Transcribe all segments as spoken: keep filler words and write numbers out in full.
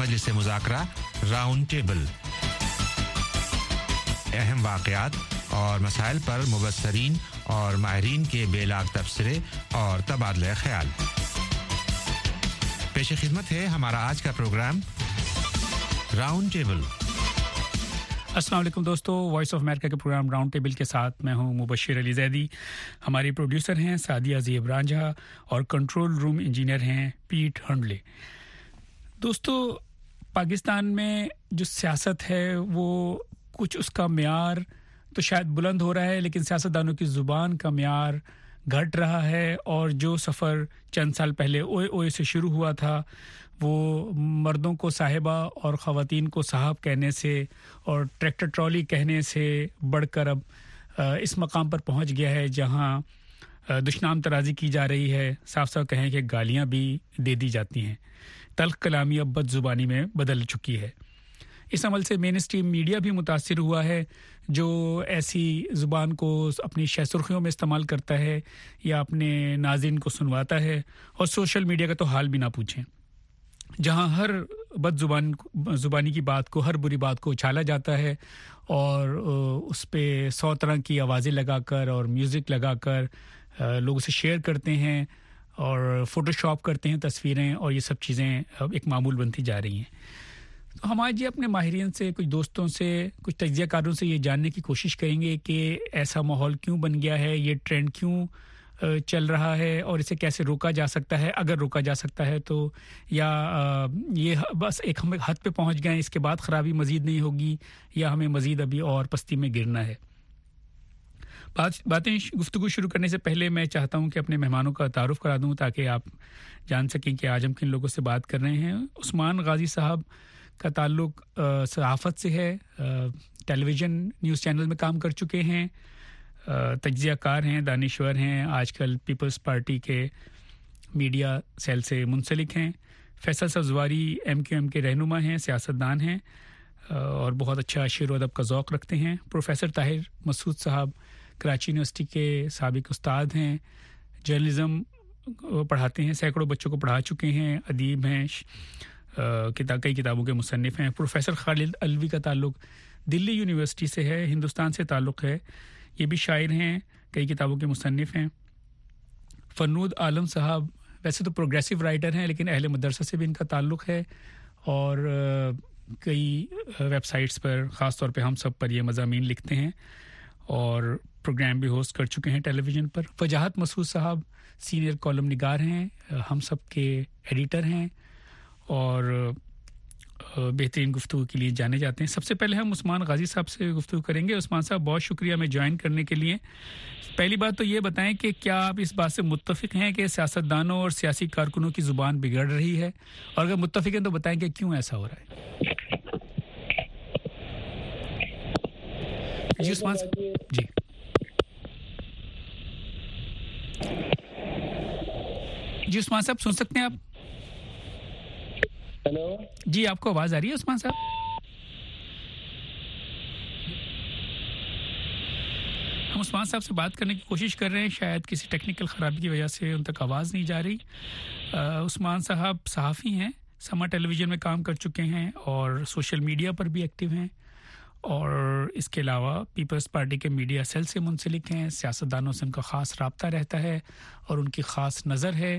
मजलिस मुज़ाकरा round table अहम वाक़यात और मसाइल पर मुबस्सरीन और माहिरीन के बेलाग तबसरे और तबादला ख्याल। पेश खिदमत है हमारा आज का प्रोग्राम राउंड टेबल। अस्सलाम वालेकुम दोस्तों, वॉइस ऑफ अमेरिका के प्रोग्राम राउंड टेबल के साथ मैं हूं मुबशिर अली ज़ैदी। हमारी प्रोड्यूसर हैं सादिया ज़ेब रांझा और कंट्रोल रूम इंजीनियर हैं पीट हंडले। दोस्तों, पाकिस्तान में जो सियासत है वो कुछ उसका म्यार तो शायद बुलंद हो रहा है, लेकिन सियासतदानों की ज़ुबान का म्यार घट रहा है। और जो सफ़र चंद साल पहले ओए ओए से शुरू हुआ था, वो मर्दों को साहिबा और ख़वातीन को साहब कहने से और ट्रैक्टर ट्रॉली कहने से बढ़कर अब इस मकाम पर पहुंच गया है जहां दुश्मन तराजी की जा रही है। साफ साफ कहें कि गालियां भी दे दी जाती हैं। तल्ख कलामी अब बदजुबानी में बदल चुकी है। इस अमल से मेन स्ट्रीम मीडिया भी मुतासिर हुआ है, जो ऐसी ज़ुबान को अपनी शह सुर्खियों में इस्तेमाल करता है या अपने नाज़रीन को सुनवाता है। और सोशल मीडिया का तो हाल भी ना पूछें, जहां हर बदजुबान ज़ुबानी की बात को, हर बुरी बात को उछाला जाता है और उस पे सौ तरह की आवाज़ें लगाकर और म्यूज़िक लगाकर लोग उसे शेयर करते हैं और फ़ोटोशॉप करते हैं तस्वीरें, और ये सब चीज़ें अब एक मामूल बनती जा रही हैं। तो हम आज ये अपने माहिरीन से, कुछ दोस्तों से, कुछ तज्ज़ियाकारों से ये जानने की कोशिश करेंगे कि ऐसा माहौल क्यों बन गया है, ये ट्रेंड क्यों चल रहा है और इसे कैसे रोका जा सकता है, अगर रोका जा सकता है तो, या ये बस एक हम एक हद पे पहुंच गए, इसके बाद ख़राबी मज़ीद नहीं होगी, या हमें मज़ीद अभी और पस्ती में गिरना है। बात बातें गुफ्तगू शुरू करने से पहले मैं चाहता हूं कि अपने मेहमानों का तारुफ करा दूं, ताकि आप जान सकें कि आज हम किन लोगों से बात कर रहे हैं। उस्मान गाजी साहब का ताल्लुक सहाफ़त से है, टेलीविज़न न्यूज़ चैनल में काम कर चुके हैं, तज्ज़ियाकार हैं, दानिश्वर हैं, आजकल पीपल्स पार्टी के मीडिया सेल से मुंसलिक हैं। Faisal Sabzwari M Q M के रहनुमा हैं, सियासतदान हैं और बहुत अच्छा शेर व अदब का ज़ौक़ रखते हैं। प्रोफेसर ताहिर मसूद साहब कराची यूनिवर्सिटी के साबिक़ उस्ताद हैं, जर्नलिज़म पढ़ाते हैं, सैकड़ों बच्चों को पढ़ा चुके हैं, अदीब हैं, किताब कई किताबों के मुसन्निफ़ हैं। प्रोफेसर खालिद अलवी का ताल्लुक दिल्ली यूनिवर्सिटी से है, हिंदुस्तान से ताल्लुक़ है, ये भी शायर हैं, कई किताबों के मुसन्निफ़ हैं। फन्नूद आलम साहब वैसे तो प्रोग्रेसिव राइटर हैं, लेकिन अहले मदरसा से भी इनका ताल्लुक़ है और कई वेबसाइट्स पर, ख़ास तौर पे हम सब पर, ये मज़ामीन लिखते हैं और प्रोग्राम भी होस्ट कर चुके हैं टेलीविज़न पर। फजाहत मसूद साहब सीनियर कॉलम निगार हैं, हम सब के एडिटर हैं और बेहतरीन गुफ्तगू के लिए जाने जाते हैं। सबसे पहले हम उस्मान गाजी साहब से गुफ्तगू करेंगे। उस्मान साहब, बहुत शुक्रिया हमें ज्वाइन करने के लिए। पहली बात तो ये बताएं कि क्या आप इस बात से मुत्तफिक हैं कि सियासतदानों और सियासी कारकुनों की ज़ुबान बिगड़ रही है, और अगर मुत्तफिक हैं तो बताएं कि क्यों ऐसा हो रहा है। जी उस्मान साहब। जी जी उस्मान साहब, सुन सकते हैं आप? हेलो जी, आपको आवाज आ रही है उस्मान साहब? हम उस्मान साहब से बात करने की कोशिश कर रहे हैं, शायद किसी टेक्निकल ख़राबी की वजह से उन तक आवाज़ नहीं जा रही। आ, उस्मान साहब सहाफ़ी हैं, समा टेलीविज़न में काम कर चुके हैं और सोशल मीडिया पर भी एक्टिव हैं, और इसके अलावा पीपल्स पार्टी के मीडिया सेल से मुंसलिक हैं। सियासतदानों से उनका ख़ास रब्ता रहता है और उनकी ख़ास नज़र है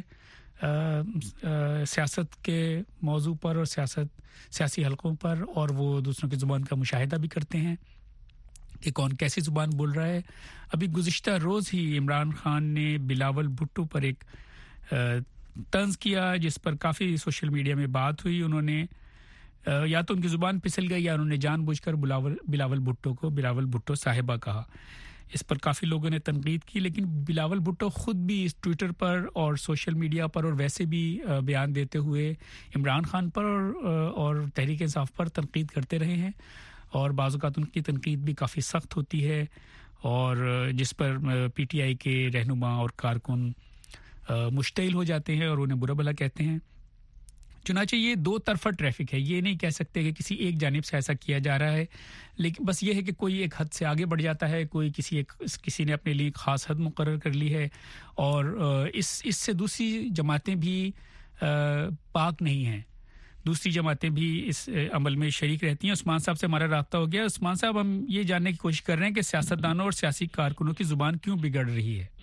सियासत के मौजू पर और सियासत सियासी हलकों पर, और वो दूसरों की ज़ुबान का मुशाहिदा भी करते हैं कि कौन कैसी ज़ुबान बोल रहा है। अभी गुज़िश्ता रोज़ ही इमरान खान ने बिलावल भुट्टो पर एक तंज़ किया, जिस पर काफ़ी सोशल मीडिया में बात हुई। उन्होंने या तो उनकी ज़ुबान फिसल गई या उन्होंने जानबूझकर बिलावल बिलावल भुट्टो को बिलावल भुट्टो साहिबा कहा। इस पर काफ़ी लोगों ने तनकीद की, लेकिन बिलावल भुट्टो ख़ुद भी इस ट्विटर पर और सोशल मीडिया पर और वैसे भी बयान देते हुए इमरान खान पर और, और तहरीक इंसाफ पर तनकीद करते रहे हैं, और बाज़ औक़ात उनकी तनकीद भी काफ़ी सख्त होती है, और जिस पर पीटीआई के रहनुमा और कारकुन मुश्तइल हो जाते हैं और उन्हें बुरा भला कहते हैं। चुनांचे ये दो तरफा ट्रैफिक है, ये नहीं कह सकते कि किसी एक जानिब से ऐसा किया जा रहा है, लेकिन बस ये है कि कोई एक हद से आगे बढ़ जाता है, कोई किसी एक किसी ने अपने लिए खास हद मुकर्रर कर ली है, और इस इससे दूसरी जमातें भी पाक नहीं हैं। دوسری جماعتیں بھی اس عمل میں شریک رہتی ہیں. عثمان صاحب سے ہمارا رابطہ ہو گیا. عثمان صاحب, ہم یہ جاننے کی کوشش کر رہے ہیں کہ سیاستدانوں اور سیاسی کارکنوں کی زبان کیوں بگڑ رہی ہے؟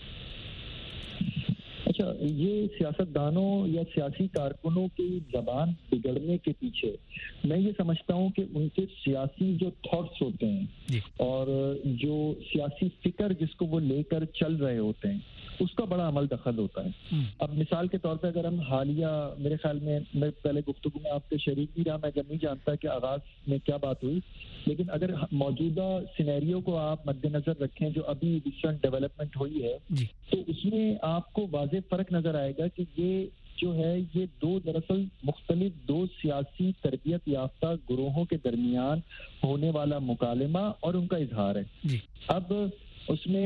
اچھا, یہ سیاستدانوں یا سیاسی کارکنوں کی زبان بگڑنے کے پیچھے میں یہ سمجھتا ہوں کہ ان کے سیاسی جو تھاٹس ہوتے ہیں جی. اور جو سیاسی فکر جس کو وہ لے کر چل رہے ہوتے ہیں اس کا بڑا عمل دخل ہوتا ہے. اب مثال کے طور پہ اگر ہم حالیہ, میرے خیال میں میں پہلے گفتگو میں آپ کے شریک نہیں رہا, میں جب نہیں جانتا کہ آغاز میں کیا بات ہوئی, لیکن اگر موجودہ سینیریو کو آپ مد نظر رکھیں جو ابھی ریسنٹ ڈیولپمنٹ ہوئی ہے جی. تو اس میں آپ کو واضح فرق نظر آئے گا کہ یہ جو ہے یہ دو دراصل مختلف دو سیاسی تربیت یافتہ گروہوں کے درمیان ہونے والا مکالمہ اور ان کا اظہار ہے جی. اب اس میں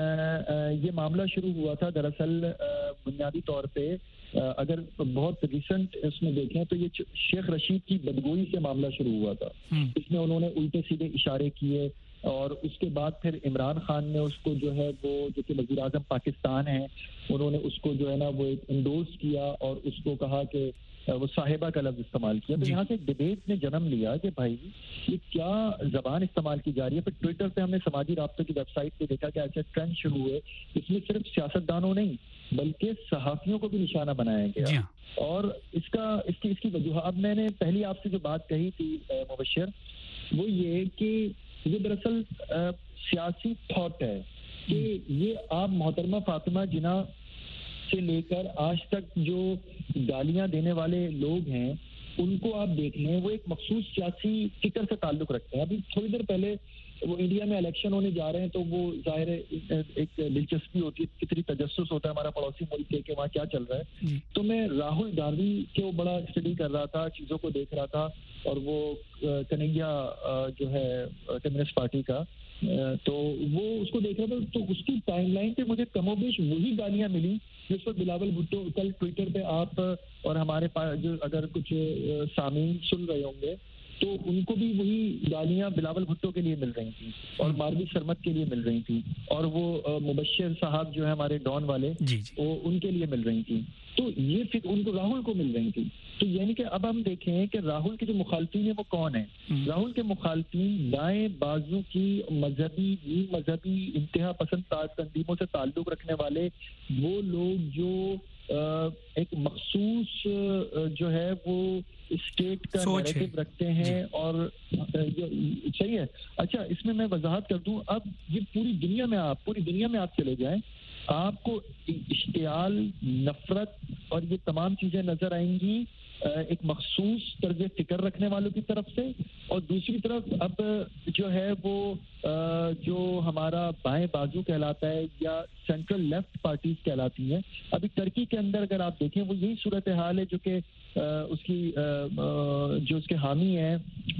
یہ معاملہ شروع ہوا تھا دراصل بنیادی طور پہ اگر بہت ریسنٹ اس میں دیکھیں تو یہ شیخ رشید کی بدگوئی سے معاملہ شروع ہوا تھا. اس میں انہوں نے الٹے سیدھے اشارے کیے اور اس کے بعد پھر عمران خان نے اس کو جو ہے وہ جو کہ وزیر اعظم پاکستان ہیں انہوں نے اس کو جو ہے نا وہ انڈورس کیا اور اس کو کہا کہ وہ صاحبہ کا لفظ استعمال کیا. تو یہاں سے ڈیبیٹ نے جنم لیا کہ بھائی یہ کیا زبان استعمال کی جا رہی ہے. پھر ٹویٹر پہ ہم نے سماجی رابطوں کی ویب سائٹ پہ دیکھا کہ ایسے ٹرینڈ شروع ہوئے. اس میں صرف سیاستدانوں نہیں بلکہ صحافیوں کو بھی نشانہ بنایا گیا اور اس کا اس کی اس کی وجہ اب میں نے پہلی آپ سے جو بات کہی تھی مبشر وہ یہ کہ یہ دراصل سیاسی تھاٹ ہے کہ یہ آپ محترمہ فاطمہ جناح سے لے کر آج تک جو گالیاں دینے والے لوگ ہیں ان کو آپ دیکھ لیں وہ ایک مخصوص سیاسی فکر سے تعلق رکھتے ہیں. ابھی تھوڑی دیر پہلے وہ انڈیا میں الیکشن ہونے جا رہے ہیں تو وہ ظاہر ہے ایک دلچسپی ہوتی ہے, کتنی تجسس ہوتا ہے ہمارا پڑوسی ملک کے کہ وہاں کیا چل رہا ہے. تو میں راہل گاندھی کے وہ بڑا اسٹڈی کر رہا تھا, چیزوں کو دیکھ رہا تھا اور وہ کنہیا جو ہے کمیونسٹ پارٹی کا تو وہ اس کو دیکھ رہا تھا تو اس کی ٹائم لائن پہ مجھے کم و بیش وہی گالیاں ملی جس پر بلاول بھٹو کل ٹویٹر پہ آپ اور ہمارے پاس جو اگر کچھ سامعین سن رہے ہوں گے تو ان کو بھی وہی گالیاں بلاول بھٹو کے لیے مل رہی تھیں اور ماروی سرمت کے لیے مل رہی تھیں اور وہ مبشر صاحب جو ہے ہمارے ڈان والے جی جی. وہ ان کے لیے مل رہی تھیں. تو یہ پھر ان کو راہل کو مل رہی تھی. تو یعنی کہ اب ہم دیکھیں کہ راہل کے جو مخالفین ہیں وہ کون ہیں. راہل کے مخالفین دائیں بازو کی مذہبی نیم مذہبی انتہا پسند تنظیموں سے تعلق رکھنے والے وہ لوگ جو ایک مخصوص جو ہے وہ اسٹیٹ کا نیریٹو رکھتے ہیں اور صحیح ہے. اچھا اس میں میں وضاحت کر دوں, اب یہ پوری دنیا میں آپ پوری دنیا میں آپ چلے جائیں آپ کو اشتعال نفرت اور یہ تمام چیزیں نظر آئیں گی ایک مخصوص طرز فکر رکھنے والوں کی طرف سے اور دوسری طرف اب جو ہے وہ جو ہمارا بائیں بازو کہلاتا ہے یا سینٹرل لیفٹ پارٹیز کہلاتی ہیں. ابھی ترکی کے اندر اگر آپ دیکھیں وہ یہی صورتحال ہے جو کہ اس کی جو اس کے حامی ہیں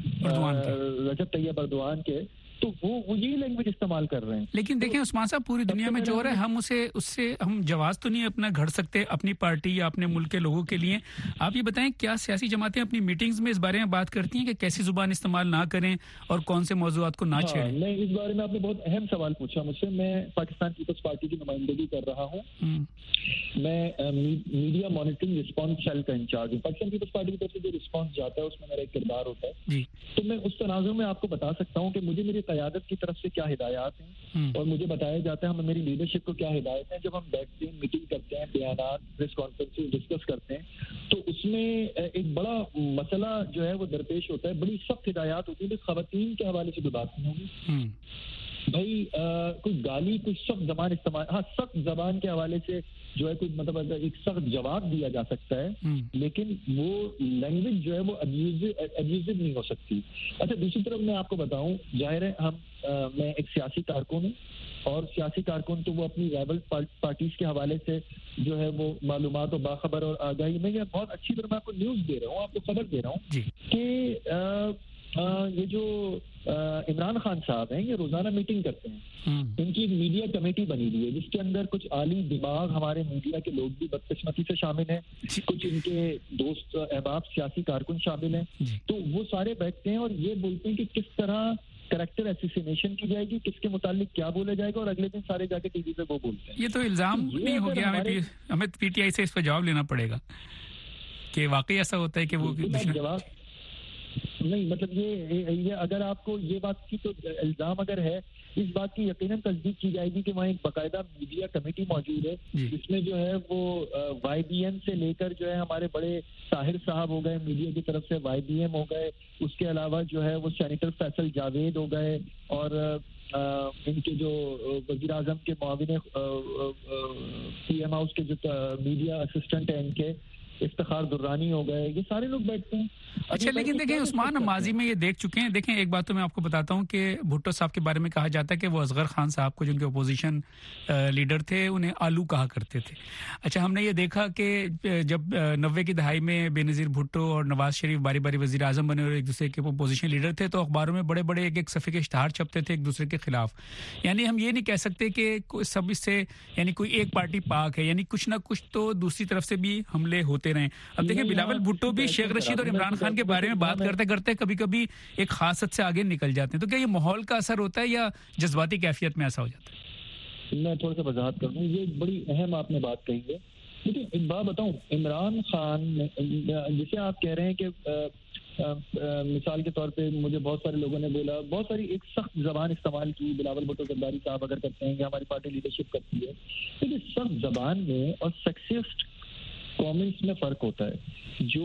رجب طیب اردوان کے تو وہ وہ یہی لینگویج استعمال کر رہے ہیں. لیکن دیکھیں عثمان صاحب پوری دنیا میں جو ہو رہا ہے ہم اسے اس سے ہم جواز تو نہیں اپنا گھڑ سکتے اپنی پارٹی یا اپنے ملک کے لوگوں کے لیے. آپ یہ بتائیں کیا سیاسی جماعتیں اپنی میٹنگز میں اس بارے میں بات کرتی ہیں کہ کیسی زبان استعمال نہ کریں اور کون سے موضوعات کو نہ چھیڑیں؟ میں اس بارے میں آپ نے بہت اہم سوال پوچھا مجھ سے. میں پاکستان پیپلز پارٹی کی نمائندگی کر رہا ہوں. میں میڈیا مانیٹرنگ رسپانس سیل کا انچارج ہوں. پاکستان پیپلز پارٹی کی طرف سے جو رسپانس جاتا ہے اس میں میرا ایک کردار ہوتا ہے. تو میں اس تناظر میں آپ کو بتا سکتا ہوں کہ مجھے میری قیادت کی طرف سے کیا ہدایات ہیں اور مجھے بتایا جاتا ہے ہمیں میری لیڈرشپ کو کیا ہدایت ہیں. جب ہم بیٹھتے ہیں میٹنگ کرتے ہیں بیانات پریس کانفرنس ڈسکس کرتے ہیں تو اس میں ایک بڑا مسئلہ جو ہے وہ درپیش ہوتا ہے. بڑی سخت ہدایات ہوتی ہیں. خواتین کے حوالے سے بھی بات نہیں ہوگی بھائی کوئی گالی کوئی سخت زبان استعمال ہاں سخت زبان کے حوالے سے جو ہے کوئی مطلب ایک سخت جواب دیا جا سکتا ہے لیکن وہ لینگویج جو ہے وہ ابیوزو نہیں ہو سکتی. اچھا دوسری طرف میں آپ کو بتاؤں ظاہر ہے ہم میں ایک سیاسی کارکن ہوں اور سیاسی کارکن تو وہ اپنی رائیول پارٹیز کے حوالے سے جو ہے وہ معلومات و باخبر اور آگاہی میں یہ بہت اچھی طرح میں آپ کو نیوز دے رہا ہوں آپ کو خبر دے رہا ہوں کہ یہ جو عمران خان صاحب ہیں یہ روزانہ میٹنگ کرتے ہیں. ان کی ایک میڈیا کمیٹی بنی ہوئی ہے جس کے اندر کچھ عالی دماغ ہمارے میڈیا کے لوگ بھی بدقسمتی سے شامل ہیں, کچھ ان کے دوست احباب سیاسی کارکن شامل ہیں. تو وہ سارے بیٹھتے ہیں اور یہ بولتے ہیں کہ کس طرح کریکٹر ایسوسینیشن کی جائے گی, کس کے متعلق کیا بولا جائے گا اور اگلے دن سارے جا کے ٹی وی پہ وہ بولتے ہیں. یہ تو الزام نہیں ہو گیا, ہمیں پی ٹی آئی سے اس پہ جواب لینا پڑے گا. کہ واقعی ایسا ہوتا ہے کہ وہ جواب نہیں، مطلب یہ یہ اگر آپ کو یہ بات کی تو الزام اگر ہے اس بات کی یقیناً تصدیق کی جائے گی کہ وہاں ایک باقاعدہ میڈیا کمیٹی موجود ہے جس میں جو ہے وہ وائی بی ایم سے لے کر جو ہے ہمارے بڑے طاہر صاحب ہو گئے میڈیا کی طرف سے، وائی بی ایم ہو گئے، اس کے علاوہ جو ہے وہ سینیٹر فیصل جاوید ہو گئے، اور ان کے جو وزیر اعظم کے معاون پی ایم ہاؤس کے جو میڈیا اسسٹنٹ ہیں ان کے افتخار درانی ہو گئے، یہ سارے لوگ بیٹھتے ہیں. اچھا لیکن دیکھیں عثمان، ہم ماضی میں یہ دیکھ چکے ہیں. دیکھیں ایک بات تو میں آپ کو بتاتا ہوں کہ بھٹو صاحب کے بارے میں کہا جاتا ہے کہ وہ اصغر خان صاحب کو، جن کے اپوزیشن لیڈر تھے، انہیں آلو کہا کرتے تھے. اچھا ہم نے یہ دیکھا کہ جب نوے کی دہائی میں بے نظیر بھٹو اور نواز شریف باری باری وزیر اعظم بنے اور ایک دوسرے کے اپوزیشن لیڈر تھے، تو اخباروں میں بڑے بڑے ایک ایک صفحے کے اشتہار چھپتے تھے ایک دوسرے کے خلاف. یعنی ہم یہ نہیں کہہ سکتے کہ سب اس سے یعنی کوئی ایک پارٹی پاک ہے، یعنی کچھ نہ کچھ تو دوسری طرف سے بھی حملے ہوتے رہے. اب دیکھیں بلاول بھٹو بھی شیخ رشید اور عمران خان کے بارے میں بات کرتے کرتے کبھی کبھی ایک خاص حد سے آگے نکل جاتے ہیں. تو کیا یہ ماحول کا اثر ہوتا ہے یا جذباتی کیفیت میں ایسا ہو جاتا ہے؟ میں تھوڑا سا وضاحت کر دوں، یہ بڑی اہم آپ نے بات کہی ہے. لیکن ایک بات بتاؤں، عمران خان جسے آپ کہہ رہے ہیں کہ مثال کے طور پہ مجھے بہت سارے لوگوں نے بولا، بہت ساری ایک سخت زبان استعمال کی بلاول بھٹو زرداری صاحب اگر کرتے ہیں یا ہماری پارٹی لیڈرشپ کرتی ہے، لیکن سخت زبان میں اور سیکسسٹ کامنٹس میں فرق ہوتا ہے. جو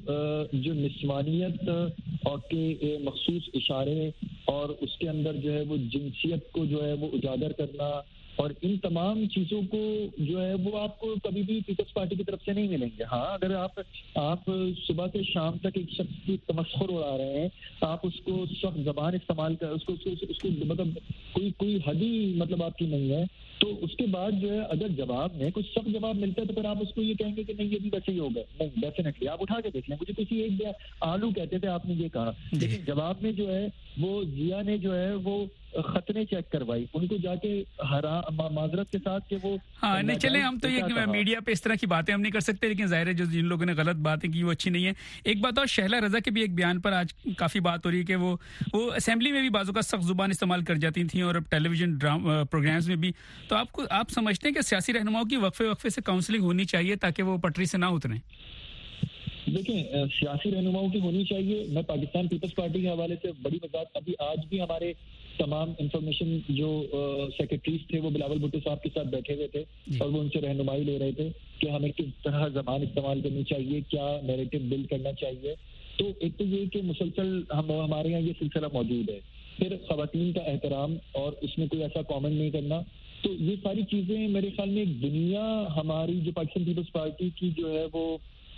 جو نسوانیت اور کے مخصوص اشارے اور اس کے اندر جو ہے وہ جنسیت کو جو ہے وہ اجاگر کرنا اور ان تمام چیزوں کو جو ہے وہ آپ کو کبھی بھی پیپلز پارٹی کی طرف سے نہیں ملیں گے. ہاں اگر آپ آپ صبح سے شام تک ایک شخص کی تمسخر اڑا رہے ہیں، آپ اس کو سخت زبان استعمال کر اس کو اس کو مطلب کوئی کوئی حد ہی مطلب آپ کی نہیں ہے، تو اس کے بعد جو ہے اگر جواب میں کچھ سخت جواب ملتا ہے تو پھر آپ اس کو یہ کہیں گے کہ نہیں یہ بھی ویسے ہی ہوگا. نہیں، ڈیفینیٹلی آپ اٹھا کے دیکھ لیں. مجھے کسی ایک آلو کہتے تھے، آپ نے یہ کہا، لیکن جواب میں جو ہے وہ ضیا نے جو ہے وہ خطرے چیک کروائی، ان کو جا کے ہرا معذرت کے ساتھ کہ وہ ہاں نہیں چلیں ہم تو یہ میڈیا پہ اس طرح کی باتیں ہم نہیں کر سکتے، لیکن ظاہر ہے جو جن لوگوں نے غلط باتیں کی وہ اچھی نہیں ہے. ایک بات اور، شہلا رضا کے بھی ایک بیان پر آج کافی بات ہو رہی ہے کہ وہ وہ اسمبلی میں بھی بعضوں کا سخت زبان استعمال کر جاتی تھیں اور اب ٹیلی ویژن پروگرامز میں بھی. تو آپ کو آپ سمجھتے ہیں کہ سیاسی رہنماؤں کی وقفے وقفے سے کاؤنسلنگ ہونی چاہیے تاکہ وہ پٹری سے نہ اتریں؟ دیکھیں سیاسی رہنماؤں کی ہونی چاہیے. میں پاکستان پیپلز پارٹی کے حوالے سے بڑی وضاحت، ابھی آج بھی ہمارے تمام انفارمیشن جو سیکرٹریز تھے وہ بلاول بھٹو صاحب کے ساتھ بیٹھے ہوئے تھے اور وہ ان سے رہنمائی لے رہے تھے کہ ہمیں کس طرح زبان استعمال کرنی چاہیے، کیا نیریٹو بلڈ کرنا چاہیے. تو ایک تو یہ کہ مسلسل ہم ہمارے یہاں یہ سلسلہ موجود ہے. پھر خواتین کا احترام اور اس میں کوئی ایسا کامنٹ نہیں کرنا. تو یہ ساری چیزیں میرے خیال میں ایک دنیا ہماری جو پاکستان پیپلز پارٹی کی جو ہے وہ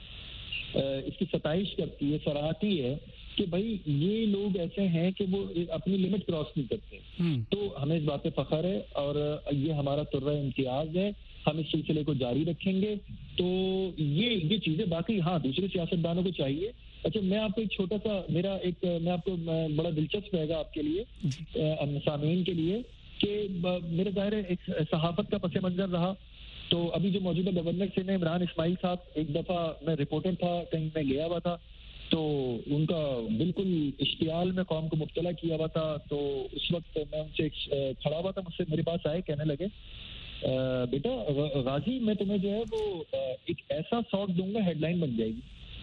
اس کی ستائش کرتی ہے، سراہتی ہے کہ بھائی یہ لوگ ایسے ہیں کہ وہ اپنی لمٹ کراس نہیں کرتے. تو ہمیں اس بات پہ فخر ہے اور یہ ہمارا طرز امتیاز ہے، ہم اس سلسلے کو جاری رکھیں گے. تو یہ یہ چیزیں باقی ہاں دوسرے سیاستدانوں کو چاہیے. اچھا میں آپ کو ایک چھوٹا سا میرا ایک میں آپ کو بڑا دلچسپ رہے گا آپ کے لیے سامعین کے لیے کہ میرے ظاہر ہے ایک صحافت کا پس منظر رہا. تو ابھی جو موجودہ گورنر سے نے عمران اسماعیل صاحب، ایک دفعہ میں رپورٹر تھا، کہیں میں گیا ہوا تھا، تو ان کا بالکل اشتعال میں قوم کو مبتلا کیا ہوا تھا. تو اس وقت میں ان سے کھڑا ہوا تھا، مجھ سے میرے پاس آئے، کہنے لگے بیٹا غازی میں تمہیں جو ہے وہ ایک ایسا ساٹ دوں گا ہیڈ لائن بن جائے گی.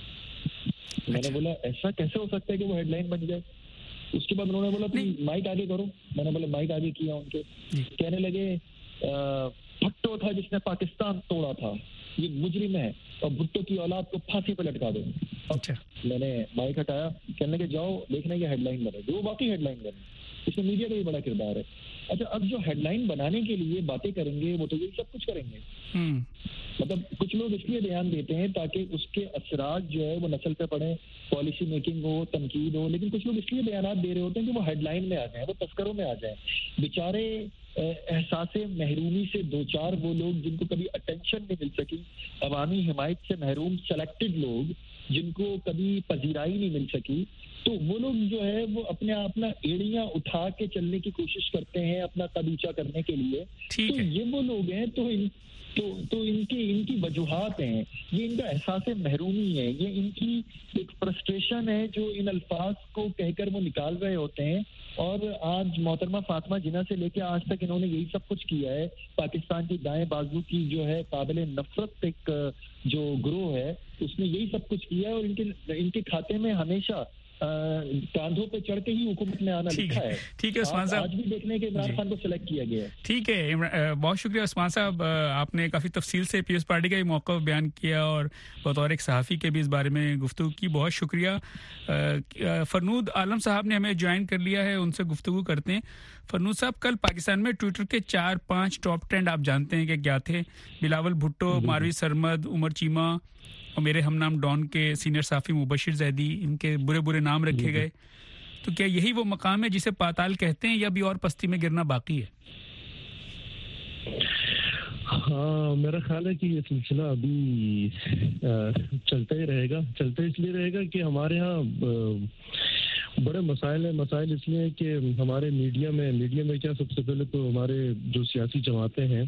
میں نے بولا ایسا کیسے ہو سکتا ہے کہ وہ ہیڈ لائن بن جائے؟ اس کے بعد انہوں نے بولا تم مائک آگے کرو. میں نے بولا مائک آگے کیا ان کے. کہنے لگے بھٹو تھا جس نے پاکستان توڑا تھا، یہ مجرم ہے اور بھٹو کی اولاد کو پھانسی پہ لٹکا دو. اچھا میں نے مائک ہٹایا، کہنے لگے جاؤ دیکھنے کی ہیڈ لائن بنے. جو واقعی ہیڈ لائن بنے، اس میں میڈیا کا بھی بڑا کردار ہے. اچھا اب جو ہیڈ لائن بنانے کے لیے باتیں کریں گے وہ تو یہ سب کچھ کریں گے. مطلب کچھ لوگ اس لیے بیان دیتے ہیں تاکہ اس کے اثرات جو ہے وہ نسل پہ پڑیں، پالیسی میکنگ ہو، تنقید ہو. لیکن کچھ لوگ اس لیے بیانات دے رہے ہوتے ہیں کہ وہ ہیڈ لائن میں آ جائیں، وہ تذکروں میں آ جائیں. بیچارے احساس محرومی سے دو چار وہ لوگ جن کو کبھی اٹینشن نہیں مل سکی، عوامی حمایت سے محروم سلیکٹڈ لوگ جن کو کبھی پذیرائی نہیں مل سکی، تو وہ لوگ جو ہے وہ اپنے اپنا ایڑیاں اٹھا کے چلنے کی کوشش کرتے ہیں اپنا قد اونچا کرنے کے لیے. تو یہ وہ لوگ ہیں تو ان تو تو ان کی ان کی وجوہات ہیں, یہ ان کا احساس محرومی ہے, یہ ان کی ایک فرسٹریشن ہے جو ان الفاظ کو کہہ کر وہ نکال رہے ہوتے ہیں. اور آج محترمہ فاطمہ جناح سے لے کے آج تک انہوں نے یہی سب کچھ کیا ہے. پاکستان کی دائیں بازو کی جو ہے قابل نفرت ایک جو گروہ ہے اس نے یہی سب کچھ کیا ہے, اور ان کے ان کے کھاتے میں ہمیشہ کاندھوں پہ چڑھ کے ہی حکومت میں آنا لکھا ہے. ٹھیک ہے عثمان صاحب, آج بھی دیکھنے کے عمران خان کو سلیکٹ کیا گیا ہے. ٹھیک ہے, بہت شکریہ عثمان صاحب, آپ نے کافی تفصیل سے پیپلز پارٹی کا یہ موقف بیان کیا اور بطور ایک صحافی کے بھی اس بارے میں گفتگو کی. بہت شکریہ. فرنود عالم صاحب نے ہمیں جوائن کر لیا ہے, ان سے گفتگو کرتے ہیں. فرنود صاحب, کل پاکستان میں ٹویٹر کے چار پانچ ٹاپ ٹرینڈ آپ جانتے ہیں کہ کیا تھے؟ بلاول بھٹو, ماروی سرمد, عمر چیمہ اور میرے ہم نام ڈان کے سینئر صحافی مبشر زیدی, ان کے برے برے نام رکھے گئے. تو کیا یہی وہ مقام ہے جسے پاتال کہتے ہیں, یا بھی اور پستی میں گرنا باقی ہے؟ ہاں, میرا خیال ہے کہ یہ سلسلہ ابھی چلتا ہی رہے گا. چلتا اس لیے رہے گا کہ ہمارے ہاں بڑے مسائل ہیں. مسائل اس لیے کہ ہمارے میڈیا میں میڈیا میں کیا, سب سے پہلے تو ہمارے جو سیاسی جماعتیں ہیں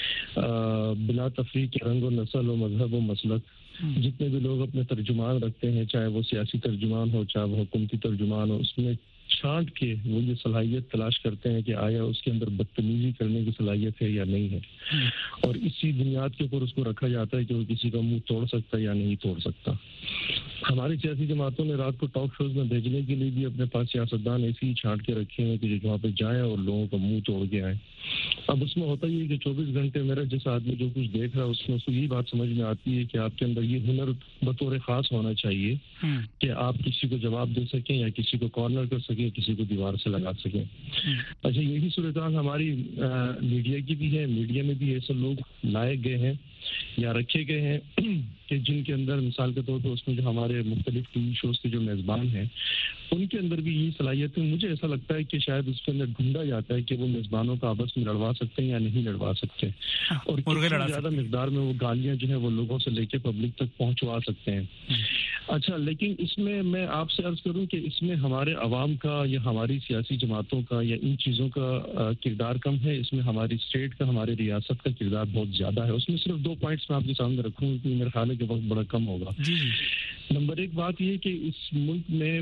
بلا تفریق رنگ و نسل و مذہب و مسلک, جتنے بھی لوگ اپنے ترجمان رکھتے ہیں, چاہے وہ سیاسی ترجمان ہو چاہے وہ حکومتی ترجمان ہو, اس میں چھانٹ کے وہ یہ صلاحیت تلاش کرتے ہیں کہ آیا اس کے اندر بدتمیزی کرنے کی صلاحیت ہے یا نہیں ہے, اور اسی بنیاد کے اوپر اس کو رکھا جاتا ہے کہ وہ کسی کا منہ توڑ سکتا ہے یا نہیں توڑ سکتا. ہماری سیاسی جماعتوں نے رات کو ٹاک شوز میں بھیجنے کے لیے بھی اپنے پاس سیاستدان ایسے ہی چھانٹ کے رکھے ہیں کہ جو وہاں پہ جائیں اور لوگوں کا منہ توڑ کے آئیں. اب اس میں ہوتا یہ ہے کہ چوبیس گھنٹے میرا جیسا آدمی جو کچھ دیکھ رہا ہے اس میں اس کو یہی بات سمجھ میں آتی ہے کہ آپ کے اندر یہ ہنر بطور خاص ہونا چاہیے کہ آپ کسی کو جواب دے سکیں یا کسی کو کارنر کر سکیں, کسی کو دیوار سے لگا سکیں. اچھا, یہی صورتحال ہماری میڈیا کی بھی ہے. میڈیا میں بھی ایسے لوگ لائے گئے ہیں یا رکھے گئے ہیں کہ جن کے اندر مثال کے طور پر اس میں جو ہمارے مختلف ٹی وی شوز کے جو میزبان ہیں ان کے اندر بھی یہی صلاحیت ہے. مجھے ایسا لگتا ہے کہ شاید اس کے اندر ڈھونڈا جاتا ہے کہ وہ میزبانوں کا آپس میں لڑوا سکتے ہیں یا نہیں لڑوا سکتے, اور کتنی زیادہ مقدار میں وہ گالیاں جو ہیں وہ لوگوں سے لے کے پبلک تک پہنچوا سکتے ہیں. اچھا, لیکن اس میں میں آپ سے عرض کروں کہ اس میں ہمارے عوام کا یا ہماری سیاسی جماعتوں کا یا ان چیزوں کا کردار کم ہے. اس میں ہماری اسٹیٹ کا, ہماری ریاست کا کردار بہت زیادہ ہے. اس میں صرف دو پوائنٹس میں آپ کے سامنے رکھوں کہ میرے خیال ہے کہ وقت بڑا کم ہوگا. نمبر ایک بات یہ کہ اس ملک میں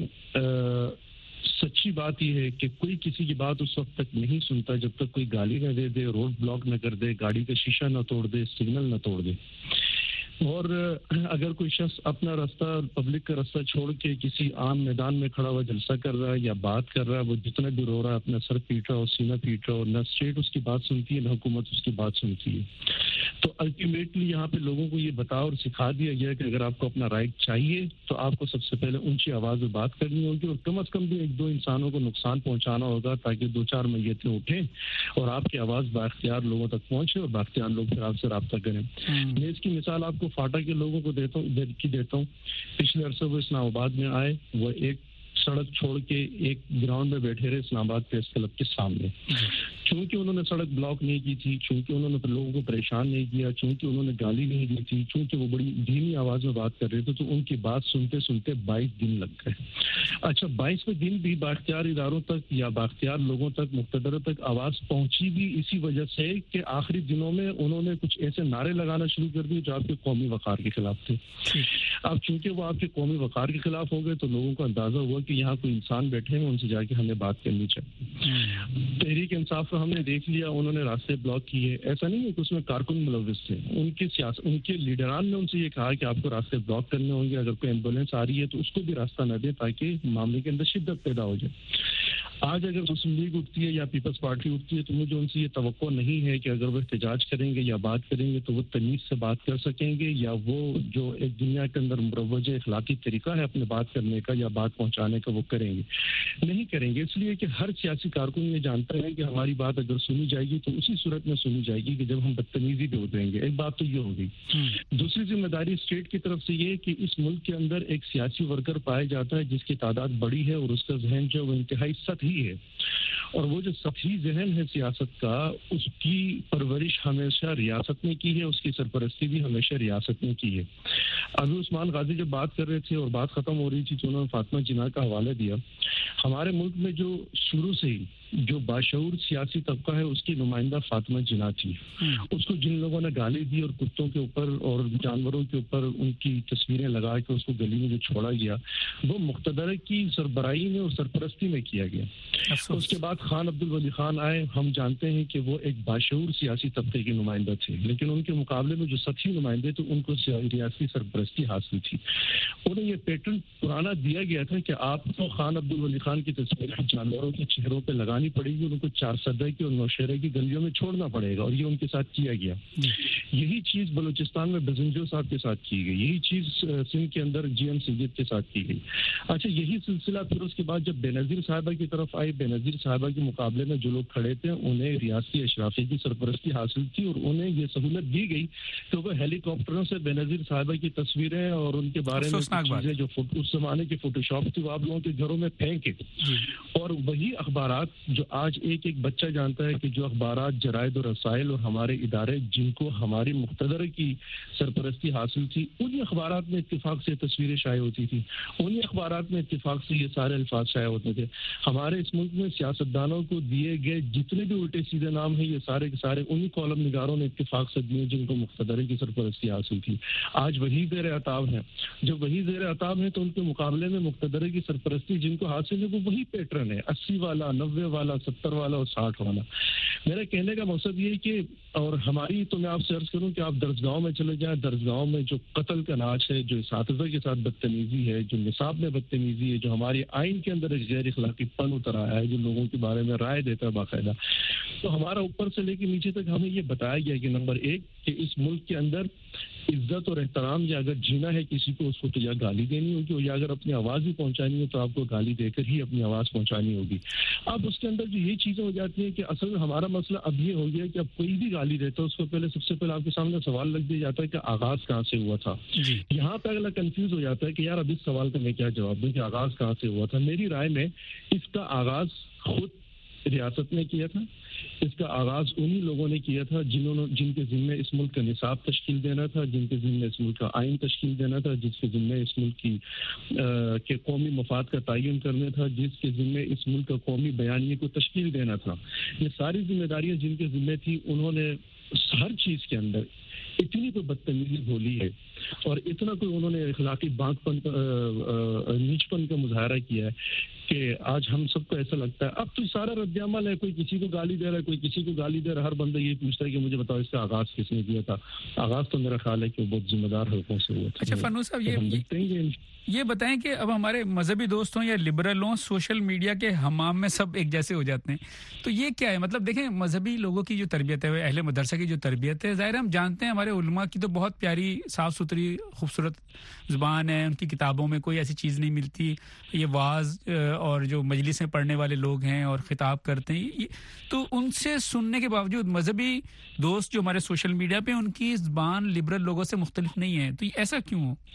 سچی بات یہ ہے کہ کوئی کسی کی بات اس وقت تک نہیں سنتا جب تک کوئی گالی نہ دے دے, روڈ بلاک نہ کر دے, گاڑی کا شیشہ نہ توڑ دے, سگنل نہ توڑ دے. اور اگر کوئی شخص اپنا راستہ پبلک کا راستہ چھوڑ کے کسی عام میدان میں کھڑا ہوا جلسہ کر رہا ہے یا بات کر رہا ہے, وہ جتنا بھی رو رہا ہے اپنا سر پیٹ رہا اور سینہ پیٹ رہا, اور نہ اسٹیٹ اس کی بات سنتی ہے نہ حکومت اس کی بات سنتی ہے. تو الٹیمیٹلی یہاں پہ لوگوں کو یہ بتا اور سکھا دیا گیا کہ اگر آپ کو اپنا رائٹ چاہیے تو آپ کو سب سے پہلے اونچی آواز میں بات کرنی ہوگی, اور کم از کم بھی ایک دو انسانوں کو نقصان پہنچانا ہوگا تاکہ دو چار میتیں اٹھیں اور آپ کی آواز بااختیار لوگوں تک پہنچے اور بااختیار لوگ پھر آپ سے رابطہ کریں. میں اس کی مثال آپ کو فاٹا کے لوگوں کو دیتا ہوں کی دیتا ہوں پچھلے عرصے وہ اسلام آباد میں آئے, وہ ایک سڑک چھوڑ کے ایک گراؤنڈ میں بیٹھے رہے اسلام آباد پریس کلب کے سامنے. چونکہ انہوں نے سڑک بلاک نہیں کی تھی, چونکہ انہوں نے لوگوں کو پریشان نہیں کیا, چونکہ انہوں نے گالی نہیں دی تھی, چونکہ وہ بڑی دھیمی آواز میں بات کر رہے تھے, تو ان کی بات سنتے سنتے بائیس دن لگ گئے. اچھا, بائیسویں دن بھی بااختیار اداروں تک یا بااختیار لوگوں تک, مقتدروں تک آواز پہنچی بھی اسی وجہ سے کہ آخری دنوں میں انہوں نے کچھ ایسے نعرے لگانا شروع کر دیے جو آپ کے قومی وقار کے خلاف تھے. اب چونکہ وہ آپ کے قومی وقار کے خلاف ہو گئے تو لوگوں کو اندازہ ہوا کہ یہاں کوئی انسان بیٹھے ہیں, ان سے جا کے ہمیں بات کرنی چاہیے. تحریک انصاف کو ہم نے دیکھ لیا, انہوں نے راستے بلاک کیے. ایسا نہیں ہے کہ اس میں کارکن ملوث تھے, ان کے سیاست ان کے لیڈران نے ان سے یہ کہا کہ آپ کو راستے بلاک کرنے ہوں گے, اگر کوئی ایمبولینس آ رہی ہے تو اس کو بھی راستہ نہ دیں تاکہ معاملے کے اندر شدت پیدا ہو جائے. آج اگر مسلم لیگ اٹھتی ہے یا پیپلز پارٹی اٹھتی ہے تو مجھے ان سے یہ توقع نہیں ہے کہ اگر وہ احتجاج کریں گے یا بات کریں گے تو وہ تمیز سے بات کر سکیں گے, یا وہ جو ایک دنیا کے اندر مروج اخلاقی طریقہ ہے اپنے بات کرنے کا یا بات پہنچانے کا وہ کریں گے, نہیں کریں گے. اس لیے کہ ہر سیاسی کارکن یہ جانتا ہے کہ ہماری بات اگر سنی جائے گی تو اسی صورت میں سنی جائے گی کہ جب ہم بدتمیزی بھی اتریں گے. ایک بات تو یہ ہوگی. دوسری ذمہ داری اسٹیٹ کی طرف سے یہ کہ اس ملک کے اندر ایک سیاسی ورکر پایا جاتا ہے جس کی تعداد بڑی ہے اور اس کا ذہن جو وہ انتہائی سطحی سطحی ہے، اور وہ جو سطحی ذہن ہے سیاست کا، اس کی پرورش ہمیشہ ریاست نے کی ہے، اس کی سرپرستی بھی ہمیشہ ریاست نے کی ہے۔ ابھی عثمان غازی جب بات کر رہے تھے اور بات ختم ہو رہی تھی تو انہوں نے فاطمہ جناح کا حوالہ دیا۔ ہمارے ملک میں جو شروع سے ہی جو باشعور سیاسی طبقہ ہے اس کی نمائندہ فاطمہ جناح تھی، اس کو جن لوگوں نے گالی دی اور کتوں کے اوپر اور جانوروں کے اوپر ان کی تصویریں لگا کے اس کو گلی میں جو چھوڑا گیا، وہ مقتدر کی سربراہی میں اور سرپرستی میں کیا گیا۔ اس کے بعد خان عبد الولی خان آئے، ہم جانتے ہیں کہ وہ ایک باشعور سیاسی طبقے کے نمائندہ تھے، لیکن ان کے مقابلے میں جو سطحی نمائندے تھے ان کو ریاستی سرپرستی حاصل تھی۔ انہیں یہ پیٹرن پرانا دیا گیا تھا کہ آپ کو خان عبد الولی خان کی تصویریں جانوروں کے چہروں پہ لگانی پڑے گی، ان کو چار سدہ کی اور نوشہرہ کی گلیوں میں چھوڑنا پڑے گا، اور یہ ان کے ساتھ کیا گیا۔ یہی چیز بلوچستان میں بزنجو صاحب کے ساتھ کی گئی، یہی چیز سندھ کے اندر جی ایم سید کے ساتھ کی گئی۔ اچھا، یہی سلسلہ پھر اس کے بعد جب بے نظیر صاحبہ کی طرف آئی، بے نظیر صاحبہ کے مقابلے میں جو لوگ کھڑے تھے انہیں ریاستی اشرافیہ کی سرپرستی حاصل تھی، اور انہیں یہ سہولت دی گئی کہ وہ ہیلی کاپٹروں سے بے نظیر صاحبہ کی تصویریں اور ان کے بارے میں چیزیں جو اس زمانے کے فوٹو شاپ تھی وہ آپ لوگوں کے گھروں میں پھینکے، اور وہی اخبارات جو آج ایک ایک بچہ جانتا ہے کہ جو اخبارات، جرائد اور رسائل اور ہمارے ادارے جن کو ہماری مقتدر کی سرپرستی حاصل تھی، انہی اخبارات میں اتفاق سے تصویریں شائع ہوتی تھی، انہی اخبارات میں اتفاق سے یہ سارے الفاظ شائع ہوتے تھے۔ ہمارے اس ملک میں سیاستدانوں کو دیے گئے جتنے بھی الٹے سیدھے نام ہیں، یہ سارے کے سارے انہی کالم نگاروں نے اتفاق سے دیے جن کو مقتدر کی سرپرستی حاصل تھی۔ آج وہی زیر عتاب ہیں، جب وہی زیر عتاب ہیں تو ان کے مقابلے میں مقتدر کی سرپرستی جن کو حاصل ہے وہ وہی پیٹرن ہے، اسی والا، نوے والا، ستر والا اور ساٹھ والا۔ میرا کہنے کا مقصد یہ ہے کہ، اور ہماری تو میں آپ سے عرض کروں کہ آپ درسگاہوں میں چلے جائیں، درسگاہوں میں جو قتل کا ناچ ہے، جو اساتذہ کے ساتھ بدتمیزی ہے، جو نصاب میں بدتمیزی ہے، جو ہماری آئین کے اندر ایک غیر اخلاقی پن اتر آیا ہے، جو لوگوں کے بارے میں رائے دیتا ہے باقاعدہ، تو ہمارا اوپر سے لے کے نیچے تک ہمیں یہ بتایا گیا کہ نمبر ایک کہ اس ملک کے اندر عزت اور احترام یا اگر جینا ہے کسی کو، اس کو تو یا گالی دینی ہوگی، یا اگر اپنی آواز بھی پہنچانی ہے تو آپ کو گالی دے کر ہی اپنی آواز پہنچانی ہوگی۔ اب اس کے اندر جو یہ چیزیں ہو جاتی ہیں کہ اصل میں ہمارا مسئلہ اب یہ ہو گیا کہ اب کوئی بھی گالی دیتا ہے اس کو پہلے سب سے پہلے آپ کے سامنے سوال لگ دیا جاتا ہے کہ آغاز کہاں سے ہوا تھا۔ یہاں پہ اگلا کنفیوز ہو جاتا ہے کہ یار اب اس سوال کا میں کیا جواب دوں کہ آغاز کہاں سے ہوا تھا۔ میری رائے میں اس کا آغاز خود ریاست نے کیا تھا، اس کا آغاز انہی لوگوں نے کیا تھا جنہوں نے جن کے ذمے اس ملک کا نصاب تشکیل دینا تھا، جن کے ذمے اس ملک کا آئین تشکیل دینا تھا، جس کے ذمے اس ملک کی کے قومی مفاد کا تعین کرنا تھا، جس کے ذمے اس ملک کا قومی بیانیے کو تشکیل دینا تھا۔ یہ ساری ذمہ داریاں جن کے ذمے تھی، انہوں نے ہر چیز کے اندر اتنی کوئی بدتمیزی بولی ہے اور اتنا کوئی انہوں نے اخلاقی بانک پن نیچ پن کا مظاہرہ کیا ہے کہ آج ہم سب کو ایسا لگتا ہے اب تو سارا رد عمل ہے، کوئی کسی کو گالی دے رہا ہے، کوئی کسی کو گالی دے رہا ہے، ہر بندہ یہ پوچھتا ہے کہ مجھے بتاؤ اس کا آغاز کس نے کیا تھا۔ آغاز تو میرا خیال ہے کہ وہ بہت ذمہ دار حلقوں سے ہوا تھا۔ اچھا فنون صاحب، یہ یہ بتائیں کہ اب ہمارے مذہبی دوست ہوں یا لبرل ہوں، سوشل میڈیا کے حمام میں سب ایک جیسے ہو جاتے ہیں، تو یہ کیا ہے؟ مطلب دیکھیں، مذہبی لوگوں کی جو تربیت ہے، اہل مدرسہ کی جو تربیت ہے، ظاہر ہم جانتے ہیں ہمارے علماء کی تو بہت پیاری، صاف ستھری، خوبصورت زبان ہے، ان کی کتابوں میں کوئی ایسی چیز نہیں ملتی، یہ واعظ اور جو مجلسیں پڑھنے والے لوگ ہیں اور خطاب کرتے ہیں، تو ان سے سننے کے باوجود مذہبی دوست جو ہمارے سوشل میڈیا پہ، ان کی زبان لبرل لوگوں سے مختلف نہیں ہے، تو ایسا کیوں ہو؟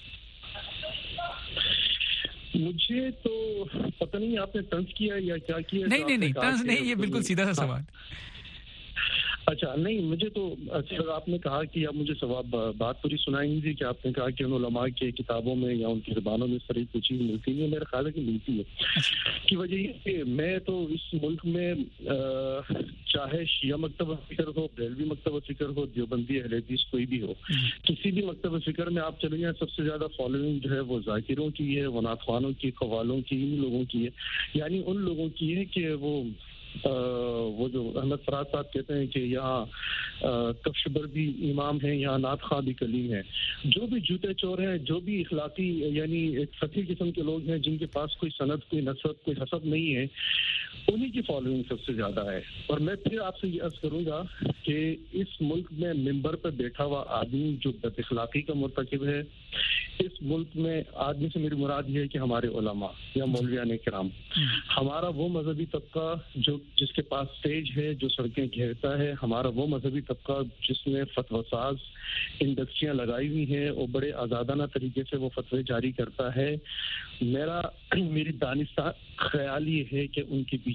مجھے تو پتہ نہیں آپ نے طنز کیا یا کیا کیا۔ نہیں نہیں نہیں طنز نہیں، یہ بالکل سیدھا سا سوال۔ اچھا نہیں، مجھے تو اچھا آپ نے کہا کہ اب مجھے سواب بات پوری سنائی نہیں تھی کہ آپ نے کہا کہ ان علماء کے کتابوں میں یا ان کی زبانوں میں اس طرح کی چیز ملتی نہیں ہے۔ میرا خیال ہے کہ ملتی ہے کی وجہ یہ کہ میں تو اس ملک میں چاہے شیعہ مکتب فکر ہو، بریلوی مکتب فکر ہو، دیوبندی اہل حدیث کوئی بھی ہو، کسی بھی مکتب فکر میں آپ چلے جائیں، سب سے زیادہ فالوئنگ جو ہے وہ ذاکروں کی ہے، وہ نعت خوانوں کی، قوالوں کی، ان لوگوں کی ہے، یعنی ان لوگوں کی ہے کہ وہ وہ جو احمد فراز صاحب کہتے ہیں کہ یہاں کفشبر بھی امام ہیں، یہاں نعت خواں بھی کلیم ہے، جو بھی جوتے چور ہیں، جو بھی اخلاقی یعنی ایک سطحی قسم کے لوگ ہیں جن کے پاس کوئی سند، کوئی نسب، کوئی حسب نہیں ہے، انہی کی فالوئنگ سب سے زیادہ ہے۔ اور میں پھر آپ سے یہ عرض کروں گا کہ اس ملک میں ممبر پر بیٹھا ہوا آدمی جو بد اخلاقی کا مرتکب ہے، اس ملک میں آدمی سے میری مراد یہ ہے کہ ہمارے علماء یا مولویان کرام، ہمارا وہ مذہبی طبقہ جو جس کے پاس سٹیج ہے، جو سڑکیں گھیرتا ہے، ہمارا وہ مذہبی طبقہ جس نے فتویٰ ساز انڈسٹریاں لگائی ہوئی ہیں اور بڑے آزادانہ طریقے سے وہ فتوے جاری کرتا ہے، میرا میری دانستہ خیال یہ ہے کہ ان کے پیچھے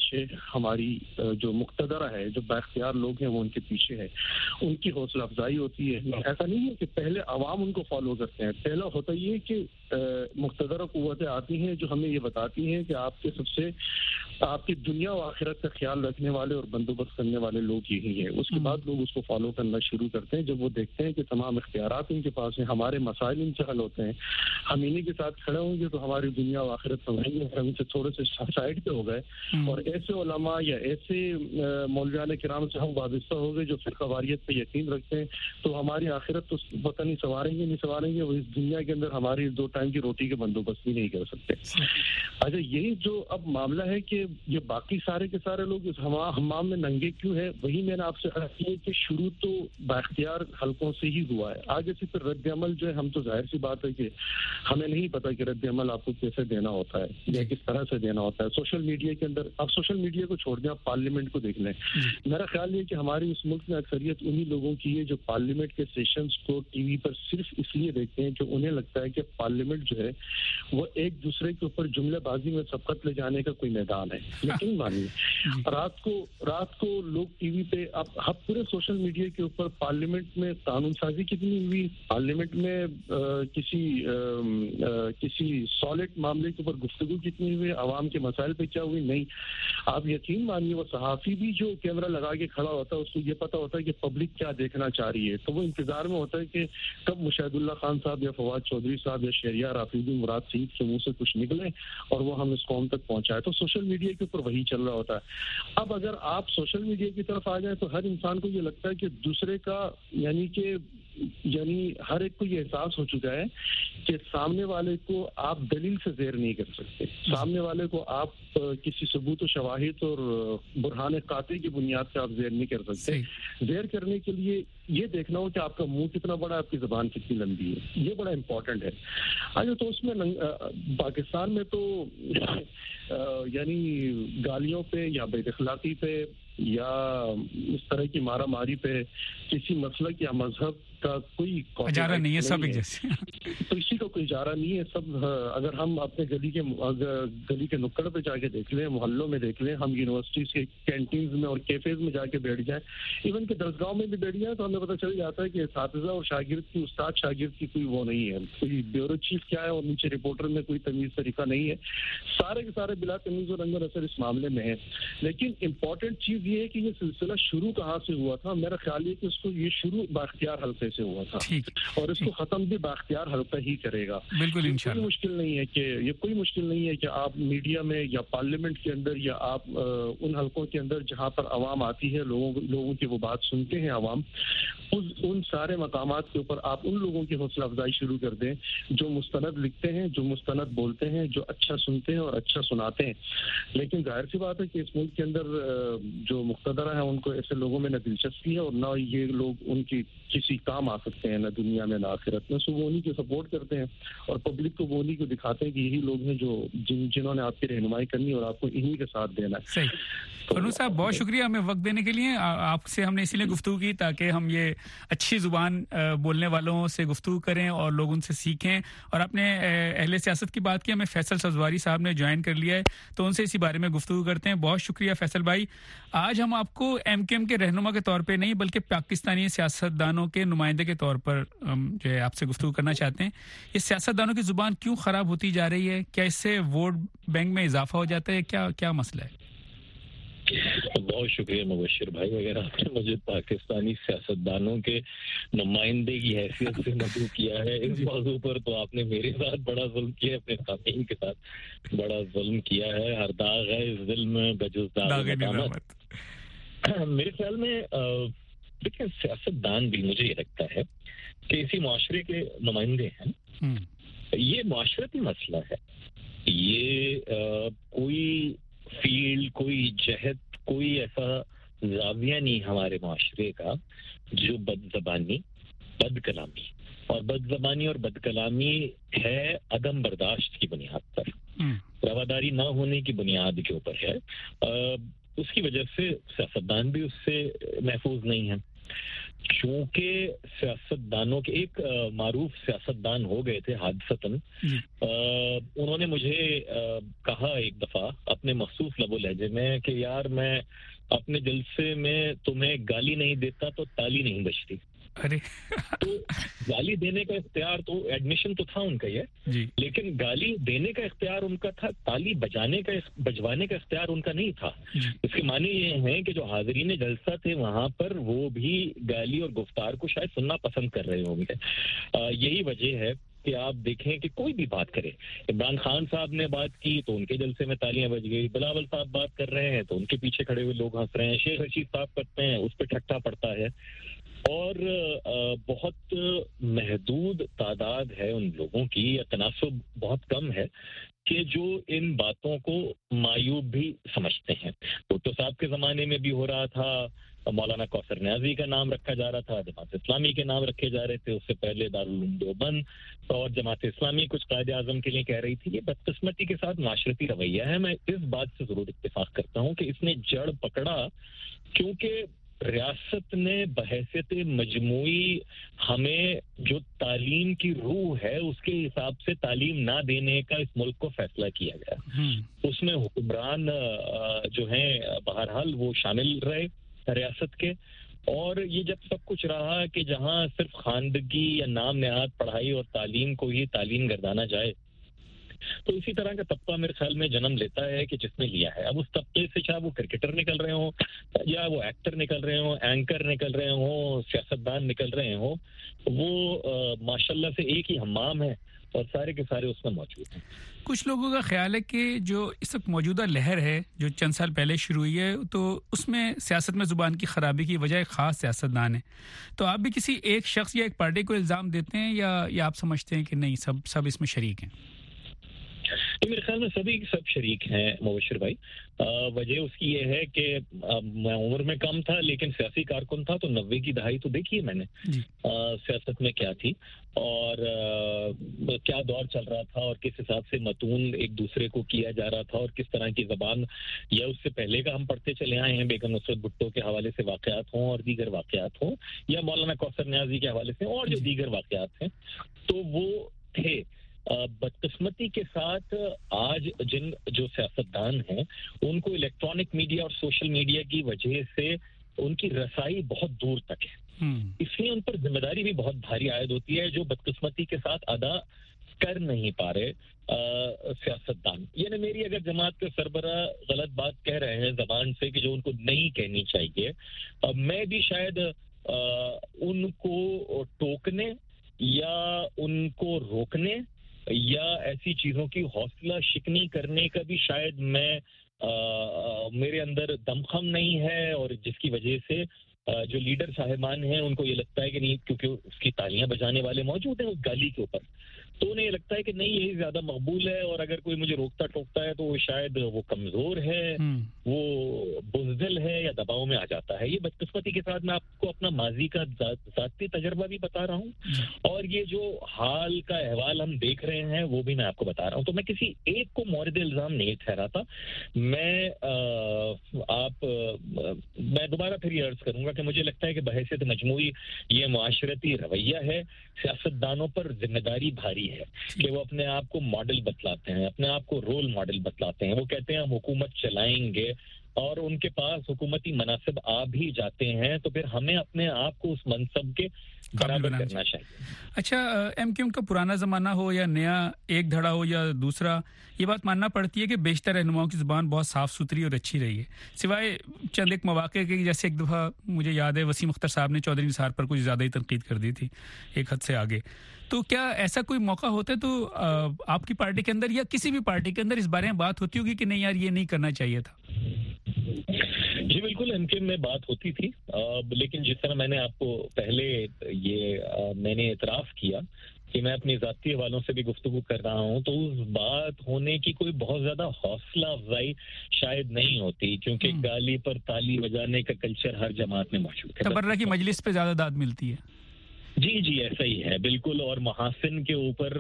پیچھے ہماری جو مقتدرہ ہے, جو بااختیار لوگ ہیں وہ ان کے پیچھے ہے, ان کی حوصلہ افزائی ہوتی ہے. ایسا نہیں ہے کہ پہلے عوام ان کو فالو کرتے ہیں, پہلا ہوتا یہ کہ مقتدرہ قوتیں آتی ہیں جو ہمیں یہ بتاتی ہیں کہ آپ کے سب سے آپ کی دنیا و آخرت کا خیال رکھنے والے اور بندوبست کرنے والے لوگ یہی ہیں. اس کے بعد لوگ اس کو فالو کرنا شروع کرتے ہیں جب وہ دیکھتے ہیں کہ تمام اختیارات ان کے پاس ہیں, ہمارے مسائل ان سے حل ہوتے ہیں, ہم انہیں کے ساتھ کھڑے ہوں گے تو ہماری دنیا و آخرت سمجھیں گے. ہم ان سے تھوڑے سے سائڈ پہ ہو گئے اور ایسے علماء یا ایسے مولویان کرام سے ہم وابستہ ہو گئے جو فرقہ واریت پہ یقین رکھتے ہیں, تو ہماری آخرت تو پتہ نہیں سنواریں گے نہیں سنواریں گے, وہ اس دنیا کے اندر ہماری دو ٹائم کی روٹی کے بندوبست بھی نہیں کر سکتے. اچھا, یہی جو اب معاملہ ہے کہ یہ باقی سارے کے سارے لوگ اس حمام میں ننگے کیوں ہے, وہی میں نے آپ سے کہا کہ کہ شروع تو بااختیار حلقوں سے ہی ہوا ہے. آگے سے پھر رد عمل جو ہے, ہم تو ظاہر سی بات ہے کہ ہمیں نہیں پتا کہ رد عمل آپ کو کیسے دینا ہوتا ہے یا کس طرح سے دینا ہوتا ہے. سوشل میڈیا کے اندر, آپ سوشل میڈیا کو چھوڑ دیں, آپ پارلیمنٹ کو دیکھ لیں. میرا خیال یہ کہ ہماری اس ملک میں اکثریت انہی لوگوں کی ہے جو پارلیمنٹ کے سیشنز کو ٹی وی پر صرف اس لیے دیکھتے ہیں کہ انہیں لگتا ہے کہ پارلیمنٹ جو ہے وہ ایک دوسرے کے اوپر جملے بازی میں سبقت لے جانے کا کوئی میدان ہے. یقین مانیے, رات کو رات کو لوگ ٹی وی پہ, اب اب پورے سوشل میڈیا کے اوپر پارلیمنٹ میں قانون سازی کتنی ہوئی, پارلیمنٹ میں کسی کسی سالڈ معاملے کے اوپر گفتگو کتنی ہوئی, عوام کے مسائل پہ کیا ہوئی, نہیں. آپ یقین مانیے وہ صحافی بھی جو کیمرہ لگا کے کھڑا ہوتا ہے اس کو یہ پتا ہوتا ہے کہ پبلک کیا دیکھنا چاہ رہی ہے, تو وہ انتظار میں ہوتا ہے کہ کب مشاہد اللہ خان صاحب یا فواد چودھری صاحب یا شہریار رافیدی مراد سعید کے منہ سے کچھ نکلے اور وہ ہم اس قوم تک پہنچائے. تو سوشل میڈیا کے اوپر وہی چل رہا ہوتا ہے. اب اگر آپ سوشل میڈیا کی طرف آ جائیں تو ہر انسان کو یہ لگتا ہے کہ دوسرے کا یعنی کہ یعنی ہر ایک کو یہ احساس ہو چکا ہے کہ سامنے والے کو آپ دلیل سے زیر نہیں کر سکتے, سامنے والے کو آپ کسی ثبوت و شواہد اور برہان قاطع کی بنیاد پہ آپ زیر نہیں کر سکتے. زیر کرنے کے لیے یہ دیکھنا ہو کہ آپ کا منہ کتنا بڑا ہے, آپ کی زبان کتنی لمبی ہے, یہ بڑا امپورٹنٹ ہے. آج تو اس میں پاکستان میں تو یعنی گالیوں پہ یا بے اخلاقی پہ یا اس طرح کی مارا ماری پہ کسی مسلک یا مذہب کا کوئی اجارہ نہیں ہے, سب ایک جیسے, تو اسی کا کوئی اجارہ نہیں ہے. سب اگر ہم اپنے گلی کے گلی کے نکڑ پہ جا کے دیکھ لیں, محلوں میں دیکھ لیں, ہم یونیورسٹیز کے کینٹینز میں اور کیفیز میں جا کے بیٹھ جائیں, ایون کہ درسگاہوں میں بھی بیٹھ جائیں, تو ہمیں پتہ چل جاتا ہے کہ اساتذہ اور شاگرد کی, استاد شاگرد کی کوئی وہ نہیں ہے, کوئی بیورو چیف کیا ہے اور نیچے رپورٹر میں کوئی تمیز طریقہ نہیں ہے. سارے کے سارے بلا تمیز اور رنگ اثر اس معاملے میں ہے. لیکن امپورٹنٹ چیز یہ ہے کہ یہ سلسلہ شروع کہاں سے ہوا تھا. میرا خیال ہے کہ اس کو یہ شروع بااختیار حلقے سے ہوا تھا اور اس کو ختم بھی بااختیار حلقہ ہی کرے گا. بالکل انشاءاللہ. کوئی مشکل نہیں ہے کہ یہ کوئی مشکل نہیں ہے کہ آپ میڈیا میں یا پارلیمنٹ کے اندر یا آپ ان حلقوں کے اندر جہاں پر عوام آتی ہے, لوگوں لوگوں کی وہ بات سنتے ہیں عوام, ان سارے مقامات کے اوپر آپ ان لوگوں کی حوصلہ افزائی شروع کر دیں جو مستند لکھتے ہیں, جو مستند بولتے ہیں, جو اچھا سنتے ہیں اور اچھا سناتے ہیں. لیکن ظاہر سی بات ہے کہ اس ملک کے اندر جو مقتدرہ ہیں ان کو ایسے لوگوں میں نہ دلچسپی ہے اور نہ یہ لوگ ان کی کسی کام آ سکتے ہیں, نہ دنیا میں نہ آخرت میں. سو وہ انہیں کو سپورٹ کرتے ہیں اور پبلک کو وہ انہیں کو دکھاتے ہیں کہ یہی لوگ ہیں جو جن جنہوں نے آپ کی رہنمائی کرنی اور آپ کو انہیں کے ساتھ دینا ہے. صحیح. فرنوس صاحب بہت شکریہ ہمیں وقت دینے کے لیے. آپ سے ہم نے اسی لیے گفتگو کی تاکہ ہم یہ اچھی زبان بولنے والوں سے گفتگو کریں اور لوگ ان سے سیکھیں. اور اپنے اہل سیاست کی بات کی, ہمیں فیصل سزواری صاحب نے جوائن کر لیا ہے تو ان سے اسی بارے میں گفتگو کرتے ہیں. بہت شکریہ فیصل بھائی. آج ہم آپ کو ایم کیو ایم کے رہنما کے طور پہ نہیں بلکہ پاکستانی سیاستدانوں کے نمائندے کے طور پر جو ہے آپ سے گفتگو کرنا چاہتے ہیں. اس سیاستدانوں کی زبان کیوں خراب ہوتی جا رہی ہے؟ کیا اس سے ووٹ بینک میں اضافہ ہو جاتا ہے؟ کیا کیا مسئلہ ہے؟ بہت شکریہ مبشر بھائی. اگر آپ نے مجھے پاکستانی سیاستدانوں کے نمائندے کی حیثیت سے مدعو کیا ہے اس موضوع پر, تو آپ نے میرے ساتھ بڑا ظلم کیا, اپنے سامعین کے ساتھ بڑا ظلم کیا ہے. ہر داغ ہے اس دل میں بجز داغ مقامت. میرے خیال میں دیکھیں, سیاستدان بھی مجھے یہ لگتا ہے کہ اسی معاشرے کے نمائندے ہیں. یہ معاشرتی مسئلہ ہے. یہ کوئی فیلڈ, کوئی جہت, کوئی ایسا زاویہ نہیں ہمارے معاشرے کا جو بد زبانی, بد کلامی اور بد زبانی اور بد کلامی ہے عدم برداشت کی بنیاد پر, رواداری نہ ہونے کی بنیاد کے اوپر ہے. اس کی وجہ سے سیاستدان بھی اس سے محفوظ نہیں ہے. چونکہ سیاستدانوں کے ایک معروف سیاستدان ہو گئے تھے حادثتاً، انہوں نے مجھے کہا ایک دفعہ اپنے مخصوص لب و لہجے میں کہ یار میں اپنے جلسے میں تمہیں گالی نہیں دیتا تو تالی نہیں بجتی. ارے تو گالی دینے کا اختیار تو ایڈمیشن تو تھا ان کا یہ جی، لیکن گالی دینے کا اختیار ان کا تھا، تالی بجانے کا بجوانے کا اختیار ان کا نہیں تھا. اس کے معنی یہ ہیں کہ جو حاضرین جلسہ تھے وہاں پر وہ بھی گالی اور گفتار کو شاید سننا پسند کر رہے ہوں گے. یہی وجہ ہے کہ آپ دیکھیں کہ کوئی بھی بات کرے، عمران خان صاحب نے بات کی تو ان کے جلسے میں تالیاں بج گئی، بلاول صاحب بات کر رہے ہیں تو ان کے پیچھے کھڑے ہوئے لوگ ہنس رہے ہیں، شیخ رشید صاحب کرتے ہیں اس پہ ٹھٹا پڑتا ہے. اور بہت محدود تعداد ہے ان لوگوں کی، یا تناسب بہت کم ہے کہ جو ان باتوں کو معیوب بھی سمجھتے ہیں. بھٹو صاحب کے زمانے میں بھی ہو رہا تھا، مولانا کوثر نیازی کا نام رکھا جا رہا تھا، جماعت اسلامی کے نام رکھے جا رہے تھے، اس سے پہلے دارالعلوم دیوبند اور جماعت اسلامی کچھ قائد اعظم کے لیے کہہ رہی تھی. یہ بدقسمتی کے ساتھ معاشرتی رویہ ہے. میں اس بات سے ضرور اتفاق کرتا ہوں کہ اس نے جڑ پکڑا کیونکہ ریاست نے بحیثیت مجموعی ہمیں جو تعلیم کی روح ہے اس کے حساب سے تعلیم نہ دینے کا اس ملک کو فیصلہ کیا گیا. اس میں حکمران جو ہیں بہرحال وہ شامل رہے ریاست کے، اور یہ جب سب کچھ رہا کہ جہاں صرف خواندگی یا نام نہاد پڑھائی اور تعلیم کو ہی تعلیم گردانا جائے، تو اسی طرح کا طبقہ میرے خیال میں جنم لیتا ہے کہ جس نے لیا ہے. اب اس طبقے سے چاہے وہ کرکٹر نکل رہے ہوں یا وہ ایکٹر نکل رہے ہوں، اینکر نکل رہے ہوں، سیاستدان نکل رہے ہوں، وہ ماشاءاللہ سے ایک ہی حمام ہے اور سارے کے سارے اس میں موجود ہیں. کچھ لوگوں کا خیال ہے کہ جو اس وقت موجودہ لہر ہے جو چند سال پہلے شروع ہوئی ہے تو اس میں سیاست میں زبان کی خرابی کی وجہ ایک خاص سیاستدان ہے. تو آپ بھی کسی ایک شخص یا ایک پارٹی کو الزام دیتے ہیں یا یا آپ سمجھتے ہیں کہ نہیں سب سب اس میں شریک ہیں؟ میرے خیال میں سبھی سب شریک ہیں مبشر بھائی. وجہ اس کی یہ ہے کہ میں عمر میں کم تھا لیکن سیاسی کارکن تھا، تو نوے کی دہائی تو دیکھی ہے میں نے سیاست میں کیا تھی اور کیا دور چل رہا تھا اور کس حساب سے متون ایک دوسرے کو کیا جا رہا تھا اور کس طرح کی زبان، یا اس سے پہلے کا ہم پڑھتے چلے آئے ہیں بیگم نصرت بھٹو کے حوالے سے واقعات ہوں اور دیگر واقعات ہوں، یا مولانا کوثر نیازی کے حوالے سے اور جو دیگر واقعات ہیں، تو وہ تھے. بدقسمتی کے ساتھ آج جن جو سیاستدان ہیں ان کو الیکٹرانک میڈیا اور سوشل میڈیا کی وجہ سے ان کی رسائی بہت دور تک ہے، اس لیے ان پر ذمہ داری بھی بہت بھاری عائد ہوتی ہے جو بدقسمتی کے ساتھ ادا کر نہیں پا رہے سیاستدان. یعنی میری اگر جماعت کے سربراہ غلط بات کہہ رہے ہیں زبان سے کہ جو ان کو نہیں کہنی چاہیے، میں بھی شاید ان کو ٹوکنے یا ان کو روکنے یا ایسی چیزوں کی حوصلہ شکنی کرنے کا بھی شاید میں آ, میرے اندر دمخم نہیں ہے، اور جس کی وجہ سے آ, جو لیڈر صاحبان ہیں ان کو یہ لگتا ہے کہ نہیں، کیونکہ اس کی تالیاں بجانے والے موجود ہیں اس گالی کے اوپر، تو انہیں یہ لگتا ہے کہ نہیں یہی زیادہ مقبول ہے، اور اگر کوئی مجھے روکتا ٹوکتا ہے تو وہ شاید وہ کمزور ہے، وہ بزدل ہے یا دباؤ میں آ جاتا ہے. یہ بدقسمتی کے ساتھ میں آپ کو اپنا ماضی کا ذاتی تجربہ بھی بتا رہا ہوں، اور یہ جو حال کا احوال ہم دیکھ رہے ہیں وہ بھی میں آپ کو بتا رہا ہوں. تو میں کسی ایک کو مورد الزام نہیں ٹھہراتا. میں آپ میں دوبارہ پھر یہ عرض کروں گا کہ مجھے لگتا ہے کہ بحیثیت مجموعی یہ معاشرتی رویہ ہے، سیاستدانوں پر ذمہ داری بھاری ہے کہ وہ اپنے آپ کو ماڈل بتلاتے ہیں، اپنے آپ کو رول ماڈل بتلاتے ہیں. وہ کہتے ہیں ہم حکومت چلائیں گے اور ان کے پاس حکومتی مناصب آ بھی جاتے ہیں، تو پھر ہمیں اپنے آپ کو اس منصب کے برابر کرنا چاہیے. اچھا، ایم کیو ایم کا پرانا زمانہ ہو یا نیا، ایک دھڑا ہو یا دوسرا، یہ بات ماننا پڑتی ہے کہ بیشتر رہنماؤں کی زبان بہت صاف ستھری اور اچھی رہی ہے، سوائے چند ایک مواقع کے. جیسے ایک دفعہ مجھے یاد ہے وسیم اختر صاحب نے چودھری نثار پر کچھ زیادہ ہی تنقید کر دی تھی، ایک حد سے آگے. تو کیا ایسا کوئی موقع ہوتا ہے تو آپ کی پارٹی کے اندر یا کسی بھی پارٹی کے اندر اس بارے میں بات ہوتی ہوگی کہ نہیں یار یہ نہیں کرنا چاہیے تھا؟ جی بالکل، ایم کیو ایم میں بات ہوتی تھی، لیکن جس طرح میں نے آپ کو پہلے یہ میں نے اعتراف کیا کہ میں اپنی ذاتی حوالوں سے بھی گفتگو کر رہا ہوں، تو اس بات ہونے کی کوئی بہت زیادہ حوصلہ افزائی شاید نہیں ہوتی، کیونکہ گالی پر تالی بجانے کا کلچر ہر جماعت میں موجود ہے. تبرہ کی مجلس پہ زیادہ داد ملتی ہے. جی جی ایسا ہی ہے بالکل. اور محاسن کے اوپر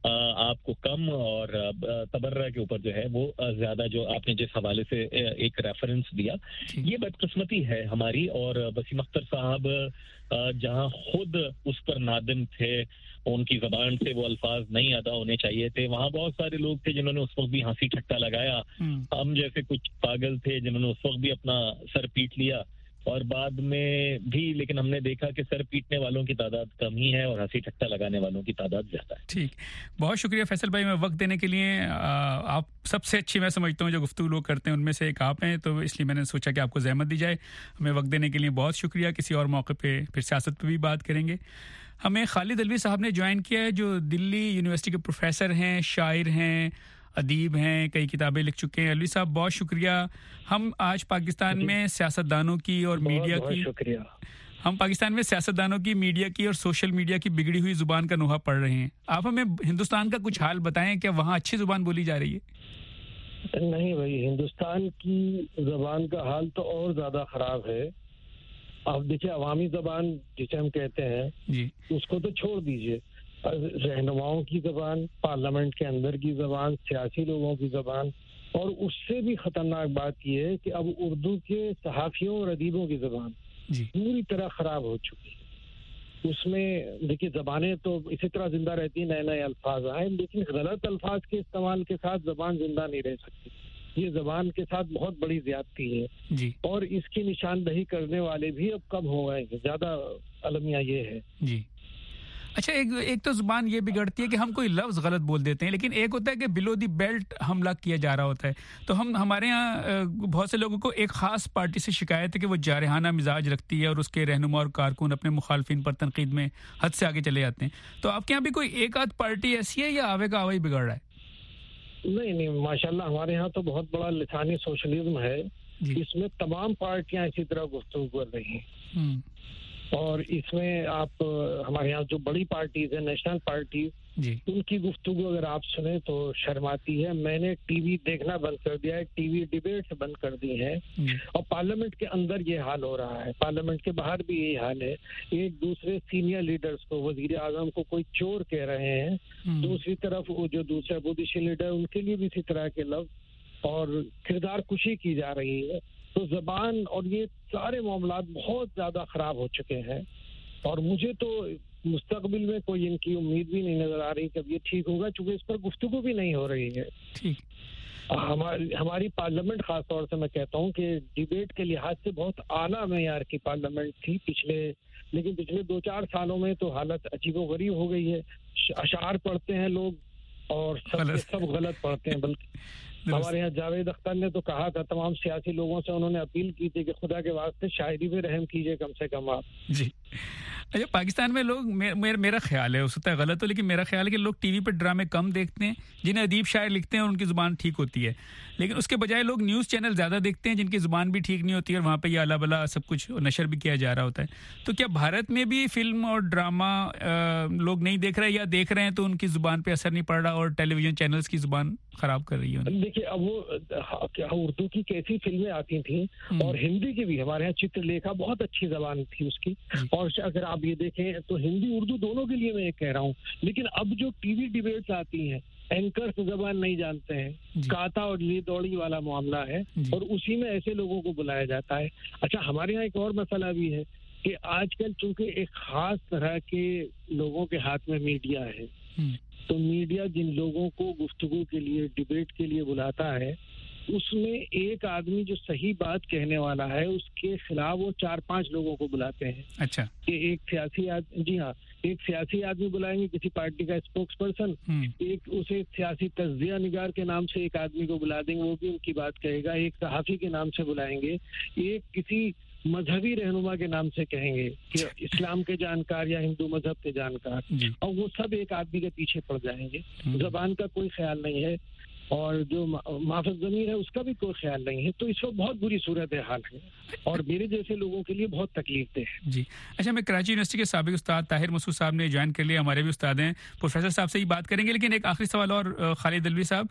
آپ کو کم اور تبرہ کے اوپر جو ہے وہ زیادہ, جو آپ نے جس حوالے سے ایک ریفرنس دیا, یہ بدقسمتی ہے ہماری. اور وسیم اختر صاحب جہاں خود اس پر نادم تھے, ان کی زبان سے وہ الفاظ نہیں ادا ہونے چاہیے تھے, وہاں بہت سارے لوگ تھے جنہوں نے اس وقت بھی ہنسی ٹھٹا لگایا. ہم جیسے کچھ پاگل تھے جنہوں نے اس وقت بھی اپنا سر پیٹ لیا, اور بعد میں بھی لیکن ہم نے دیکھا کہ سر پیٹنے والوں کی تعداد کم ہی ہے اور ہنسی ٹھٹا لگانے والوں کی تعداد زیادہ ہے. ٹھیک, بہت شکریہ فیصل بھائی, میں وقت دینے کے لیے. آپ سب سے اچھی میں سمجھتا ہوں جو گفتگو لوگ کرتے ہیں ان میں سے ایک آپ ہیں, تو اس لیے میں نے سوچا کہ آپ کو زحمت دی جائے. ہمیں وقت دینے کے لیے بہت شکریہ. کسی اور موقع پہ پھر سیاست پہ بھی بات کریں گے. ہمیں خالد علوی صاحب نے جوائن کیا ہے, جو دلی یونیورسٹی کے پروفیسر ہیں, شاعر ہیں, ادیب ہیں, کئی کتابیں لکھ چکے ہیں. علوی صاحب بہت شکریہ. ہم آج پاکستان میں سیاستدانوں کی اور میڈیا کی شکریہ ہم پاکستان میں سیاستدانوں کی, میڈیا کی اور سوشل میڈیا کی بگڑی ہوئی زبان کا نوحہ پڑھ رہے ہیں. آپ ہمیں ہندوستان کا کچھ حال بتائیں, کہ وہاں اچھی زبان بولی جا رہی ہے؟ نہیں بھائی, ہندوستان کی زبان کا حال تو اور زیادہ خراب ہے. آپ دیکھیں, عوامی زبان جسے ہم کہتے ہیں جی, اس کو تو چھوڑ دیجئے, رہنماؤں کی زبان, پارلیمنٹ کے اندر کی زبان, سیاسی لوگوں کی زبان, اور اس سے بھی خطرناک بات یہ ہے کہ اب اردو کے صحافیوں اور ادیبوں کی زبان جی پوری طرح خراب ہو چکی ہے. اس میں دیکھیے زبانیں تو اسی طرح زندہ رہتی ہیں, نئے نئے الفاظ آئے, لیکن غلط الفاظ کے استعمال کے ساتھ زبان زندہ نہیں رہ سکتی. یہ زبان کے ساتھ بہت بڑی زیادتی ہے جی, اور اس کی نشاندہی کرنے والے بھی اب کم ہو گئے ہیں. زیادہ المیہ یہ ہے جی. اچھا, ایک ایک تو زبان یہ بگڑتی ہے کہ ہم کوئی لفظ غلط بول دیتے ہیں, لیکن ایک ہوتا ہے کہ بلو دی بیلٹ حملہ کیا جا رہا ہوتا ہے. تو ہم ہمارے ہاں بہت سے لوگوں کو ایک خاص پارٹی سے شکایت ہے کہ وہ جارحانہ مزاج رکھتی ہے اور اس کے رہنما اور کارکن اپنے مخالفین پر تنقید میں حد سے آگے چلے جاتے ہیں. تو آپ کے یہاں بھی کوئی ایک آدھ پارٹی ایسی ہے یا آوے کا آوے بگڑ رہا ہے؟ نہیں نہیں, ماشاءاللہ ہمارے ہاں تو بہت بڑا لسانی سوشلزم ہے. اس میں تمام پارٹیاں اسی طرح گفتگو کر رہی ہیں, اور اس میں آپ ہمارے یہاں جو بڑی پارٹیز ہیں, نیشنل پارٹیز, جی, ان کی گفتگو اگر آپ سنیں تو شرماتی ہے. میں نے ٹی وی دیکھنا بند کر دیا ہے, ٹی وی ڈیبیٹس بند کر دی ہیں, اور پارلیمنٹ کے اندر یہ حال ہو رہا ہے, پارلیمنٹ کے باہر بھی یہی حال ہے. ایک دوسرے سینئر لیڈرز کو, وزیر اعظم کو کوئی چور کہہ رہے ہیں, دوسری طرف وہ جو دوسرے اپوزیشن لیڈر ان کے لیے بھی اسی طرح کے لفظ اور کردار کشی کی جا رہی ہے. تو زبان اور یہ سارے معاملات بہت زیادہ خراب ہو چکے ہیں, اور مجھے تو مستقبل میں کوئی ان کی امید بھی نہیں نظر آ رہی کہ اب یہ ٹھیک ہوگا, چونکہ اس پر گفتگو بھی نہیں ہو رہی ہے. ہماری ہماری پارلیمنٹ خاص طور سے میں کہتا ہوں کہ ڈیبیٹ کے لحاظ سے بہت اعلیٰ معیار کی پارلیمنٹ تھی پچھلے, لیکن پچھلے دو چار سالوں میں تو حالت عجیب و غریب ہو گئی ہے. اشعار پڑھتے ہیں لوگ اور سب کے سب غلط پڑھتے ہیں. بلکہ ہمارے یہاں جاوید اختر نے تو کہا تھا, تمام سیاسی لوگوں سے انہوں نے اپیل کی تھی کہ خدا کے واسطے شاعری پہ رحم کیجئے کم سے کم آپ. جی, اچھا, پاکستان میں لوگ, میرا خیال ہے, ہو سکتا ہے غلط ہو, لیکن میرا خیال ہے کہ لوگ ٹی وی پہ ڈرامے کم دیکھتے ہیں جنہیں ادیب شاعر لکھتے ہیں اور ان کی زبان ٹھیک ہوتی ہے, لیکن اس کے بجائے لوگ نیوز چینل زیادہ دیکھتے ہیں جن کی زبان بھی ٹھیک نہیں ہوتی ہے, اور وہاں پہ یہ الا بلا سب کچھ نشر بھی کیا جا رہا ہوتا ہے. تو کیا بھارت میں بھی فلم اور ڈرامہ لوگ نہیں دیکھ رہے, یا دیکھ رہے ہیں تو ان کی زبان پہ اثر نہیں پڑ رہا اور ٹیلی ویژن چینلز کی زبان خراب کر رہی ہے؟ دیکھیے, اب وہ اردو کی کیسی فلمیں آتی تھیں, اور ہندی کی بھی, ہمارے یہاں چتر لیکھا بہت اچھی زبان تھی اس کی, اور اگر آپ یہ دیکھیں تو ہندی اردو دونوں کے لیے میں یہ کہہ رہا ہوں. لیکن اب جو ٹی وی ڈیبیٹس آتی ہیں, اینکرز زبان نہیں جانتے ہیں, کاتا اور لی دوڑی والا معاملہ ہے, اور اسی میں ایسے لوگوں کو بلایا جاتا ہے. اچھا, ہمارے یہاں ایک اور مسئلہ بھی ہے کہ آج کل چونکہ ایک خاص طرح کے لوگوں کے ہاتھ میں میڈیا ہے, تو میڈیا جن لوگوں کو گفتگو کے لیے, ڈیبیٹ کے لیے بلاتا ہے, اس میں ایک آدمی جو صحیح بات کہنے والا ہے اس کے خلاف وہ چار پانچ لوگوں کو بلاتے ہیں. اچھا, کہ ایک سیاسی آدمی, جی ہاں, ایک سیاسی آدمی بلائیں گے, کسی پارٹی کا اسپوکس پرسن, ایک اسے سیاسی تجزیہ نگار کے نام سے ایک آدمی کو بلا دیں گے, وہ بھی ان کی بات کہے گا, ایک صحافی کے نام سے بلائیں گے, ایک کسی مذہبی رہنما کے نام سے کہیں گے کہ اسلام کے جانکار یا ہندو مذہب کے جانکار, اور وہ سب ایک آدمی کے پیچھے پڑ جائیں گے. زبان کا کوئی خیال نہیں ہے, اور جو محفظ ضمیر ہے اس کا بھی کوئی خیال نہیں ہے. تو اس وقت بہت بری صورت حال ہے, اور میرے جیسے لوگوں کے لیے بہت تکلیف دہ ہے. جی, اچھا, میں کراچی یونیورسٹی کے سابق استاد طاہر مسعود صاحب نے جوائن کر لیا, ہمارے بھی استاد ہیں, پروفیسر صاحب سے ہی بات کریں گے. لیکن ایک آخری سوال اور, خالد علوی صاحب,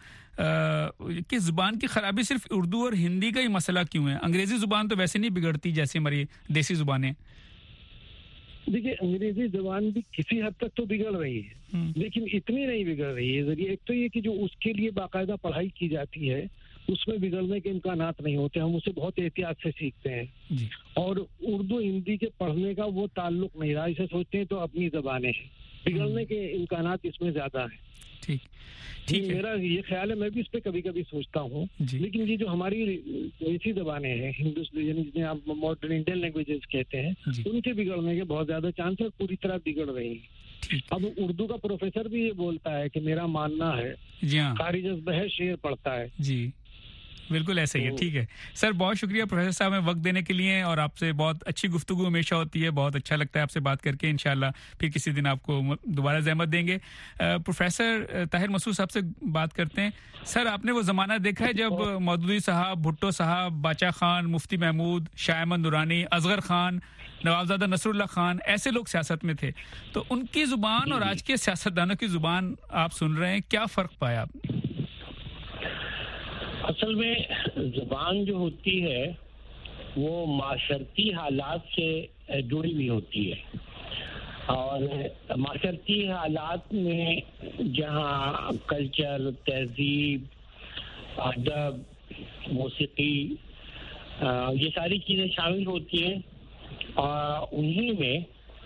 کہ زبان کی خرابی صرف اردو اور ہندی کا ہی مسئلہ کیوں ہے؟ انگریزی زبان تو ویسے نہیں بگڑتی جیسے ہماری دیسی زبانیں. دیکھیے انگریزی زبان بھی کسی حد تک تو بگڑ رہی ہے لیکن اتنی نہیں بگڑ رہی ہے. ذریعے ایک تو یہ کہ جو اس کے لیے باقاعدہ پڑھائی کی جاتی ہے اس میں بگڑنے کے امکانات نہیں ہوتے, ہم اسے بہت احتیاط سے سیکھتے ہیں. اور اردو ہندی کے پڑھنے کا وہ تعلق نہیں رہا, اسے سوچتے ہیں تو اپنی زبانیں ہیں, بگڑنے کے امکانات اس میں زیادہ ہیں. ٹھیک جی میرا یہ خیال ہے, میں بھی اس پہ کبھی کبھی سوچتا ہوں. لیکن یہ جو ہماری ایسی زبانیں ہیں ہندوستان یعنی جنہیں آپ ماڈرن انڈین لینگویجز کہتے ہیں, ان کے بگڑنے کے بہت زیادہ چانس ہے, پوری طرح بگڑ رہی ہیں. اب اردو کا پروفیسر بھی یہ بولتا ہے کہ میرا ماننا ہے خارج از بحث شعر پڑھتا ہے. جی بالکل ایسا ہی ہے. ٹھیک ہے سر, بہت شکریہ پروفیسر صاحب ہمیں وقت دینے کے لیے, اور آپ سے بہت اچھی گفتگو ہمیشہ ہوتی ہے, بہت اچھا لگتا ہے آپ سے بات کر کے. انشاءاللہ پھر کسی دن آپ کو دوبارہ زحمت دیں گے. پروفیسر طاہر مسعود صاحب سے بات کرتے ہیں. سر آپ نے وہ زمانہ دیکھا ہے جب مودودی صاحب, بھٹو صاحب, باچا خان, مفتی محمود, شاہ احمد نورانی, اصغر خان, نوابزادہ نصر اللہ خان, ایسے لوگ سیاست میں تھے, تو ان کی زبان اور آج کے سیاستدانوں کی زبان آپ سن رہے ہیں, کیا فرق پایا آپ نے؟ اصل میں زبان جو ہوتی ہے وہ معاشرتی حالات سے جڑی ہوئی ہوتی ہے, اور معاشرتی حالات میں جہاں کلچر, تہذیب, ادب, موسیقی, یہ ساری چیزیں شامل ہوتی ہیں, اور انہی میں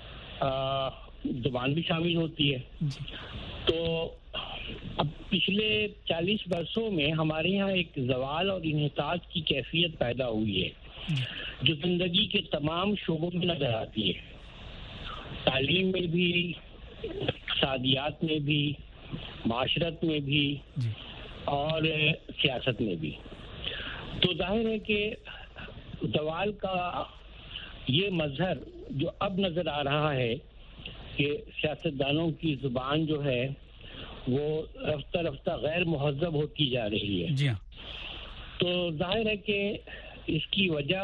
زبان بھی شامل ہوتی ہے. تو اب پچھلے چالیس برسوں میں ہمارے یہاں ایک زوال اور انحطاط کی کیفیت پیدا ہوئی ہے جو زندگی کے تمام شعبوں میں نظر آتی ہے, تعلیم میں بھی, اقتصادیات میں بھی, معاشرت میں بھی, اور سیاست میں بھی. تو ظاہر ہے کہ زوال کا یہ مظہر جو اب نظر آ رہا ہے کہ سیاستدانوں کی زبان جو ہے وہ رفتہ رفتہ غیر مہذب ہوتی جا رہی ہے. جی ہاں. تو ظاہر ہے کہ اس کی وجہ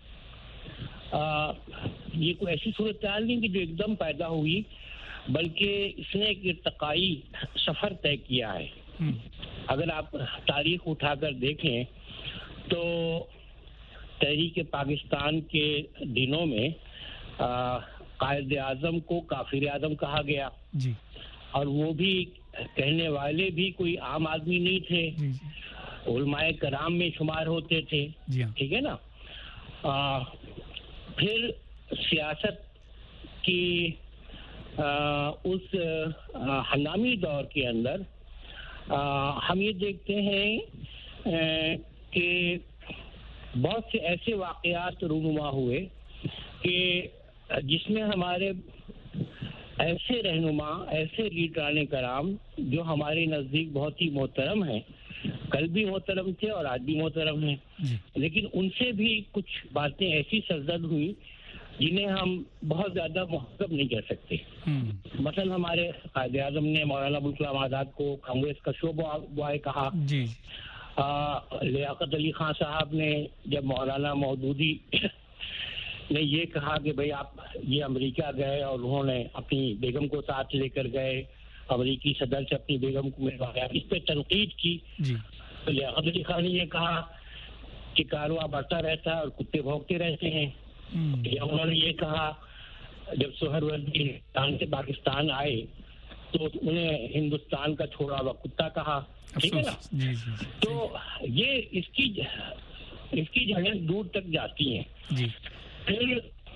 آ, یہ کوئی ایسی صورتحال نہیں کہ جو ایک دم پیدا ہوئی, بلکہ اس نے ایک ارتقائی سفر طے کیا ہے. اگر آپ تاریخ اٹھا کر دیکھیں تو تحریک پاکستان کے دنوں میں آ, قائد اعظم کو کافر اعظم کہا گیا, جی, اور وہ بھی کہنے والے بھی کوئی عام آدمی نہیں تھے, علماء کرام میں شمار ہوتے تھے. ٹھیک ہے نا. آ, پھر سیاست کی آ, اس آ, ہنگامی دور کے اندر آ, ہم یہ دیکھتے ہیں آ, کہ بہت سے ایسے واقعات رونما ہوئے کہ جس میں ہمارے ایسے رہنما, ایسے لیڈران کرام جو ہمارے نزدیک بہت ہی محترم ہیں, کل بھی محترم تھے اور آج بھی محترم ہیں, لیکن ان سے بھی کچھ باتیں ایسی سرزد ہوئی جنہیں ہم بہت زیادہ مہذب نہیں کہہ سکتے. مثلا ہمارے قائد اعظم نے مولانا ابوالکلام آزاد کو کانگریس کا شو بوائے کہا. جی. لیاقت علی خان صاحب نے جب مولانا مودودی نے یہ کہا کہ بھئی آپ یہ امریکہ گئے اور انہوں نے اپنی بیگم کو ساتھ لے کر گئے, امریکی صدر سے اپنی بیگم کو ملوایا, اس پہ تنقید کی. جی. تو لیاقت علی خان نے یہ کہا کہ کارواں بڑھتا رہتا ہے اور کتے بھونکتے رہتے ہیں. یا انہوں نے یہ کہا جب سہروردی ہندوستان سے پاکستان آئے تو انہیں ہندوستان کا چھوڑا ہوا کتا کہا. ٹھیک ہے نا. تو یہ اس کی اس کی جگہ دور تک جاتی ہیں. جی. پھر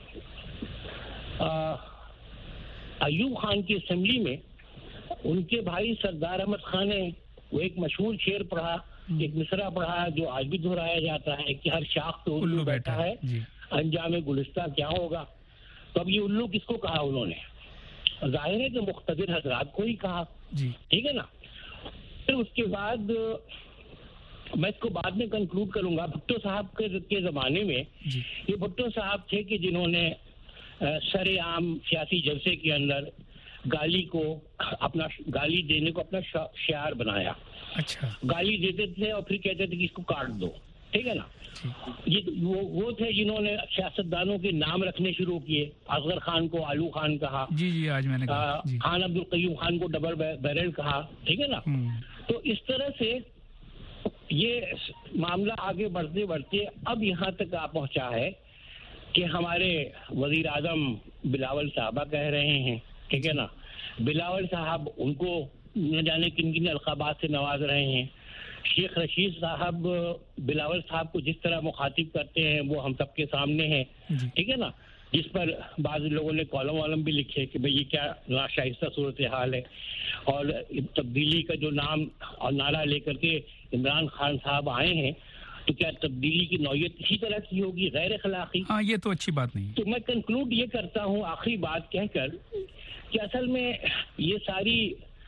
ایوب خان کی اسمبلی میں ان کے بھائی سردار احمد خان نے وہ ایک مشہور شعر پڑھا, ایک مصرع پڑھا جو آج بھی دہرایا جاتا ہے کہ ہر شاخ پہ الو بیٹھا ہے, انجام گلستہ کیا ہوگا. تو اب یہ الو کس کو کہا انہوں نے؟ ظاہر ہے کہ مقتدر حضرات کو ہی کہا. ٹھیک ہے نا. پھر اس کے بعد میں اس کو بعد میں کنکلوڈ کروں گا. بھٹو صاحب کے زمانے میں یہ بھٹو صاحب تھے کہ جنہوں نے سر عام سیاسی جلسے کے اندر گالی کو اپنا گالی دینے کو اپنا شعار بنایا. اچھا. گالی دیتے تھے اور پھر کہتے تھے کہ اس کو کاٹ دو. ٹھیک ہے نا. یہ وہ, وہ تھے جنہوں نے سیاستدانوں کے نام رکھنے شروع کیے. اصغر خان کو آلو خان کہا. جی جی آج میں نے کہا. خان عبد القیوم خان کو ڈبل بیرل کہا. ٹھیک ہے نا. تو اس طرح سے یہ معاملہ آگے بڑھتے بڑھتے اب یہاں تک آ پہنچا ہے کہ ہمارے وزیر اعظم بلاول صاحبہ کہہ رہے ہیں, ٹھیک ہے نا, بلاول صاحب ان کو نہ جانے کن کن القابات سے نواز رہے ہیں, شیخ رشید صاحب بلاول صاحب کو جس طرح مخاطب کرتے ہیں وہ ہم سب کے سامنے ہے, ٹھیک ہے نا, جس پر بعض لوگوں نے کالم والم بھی لکھے کہ بھئی یہ کیا ناشائستہ صورتحال ہے, اور تبدیلی کا جو نام اور نعرہ لے کر کے عمران خان صاحب آئے ہیں تو کیا تبدیلی کی نوعیت اسی طرح کی ہوگی, غیر اخلاقی؟ ہاں یہ تو اچھی بات نہیں. تو میں کنکلوڈ یہ کرتا ہوں آخری بات کہہ کر کہ اصل میں یہ ساری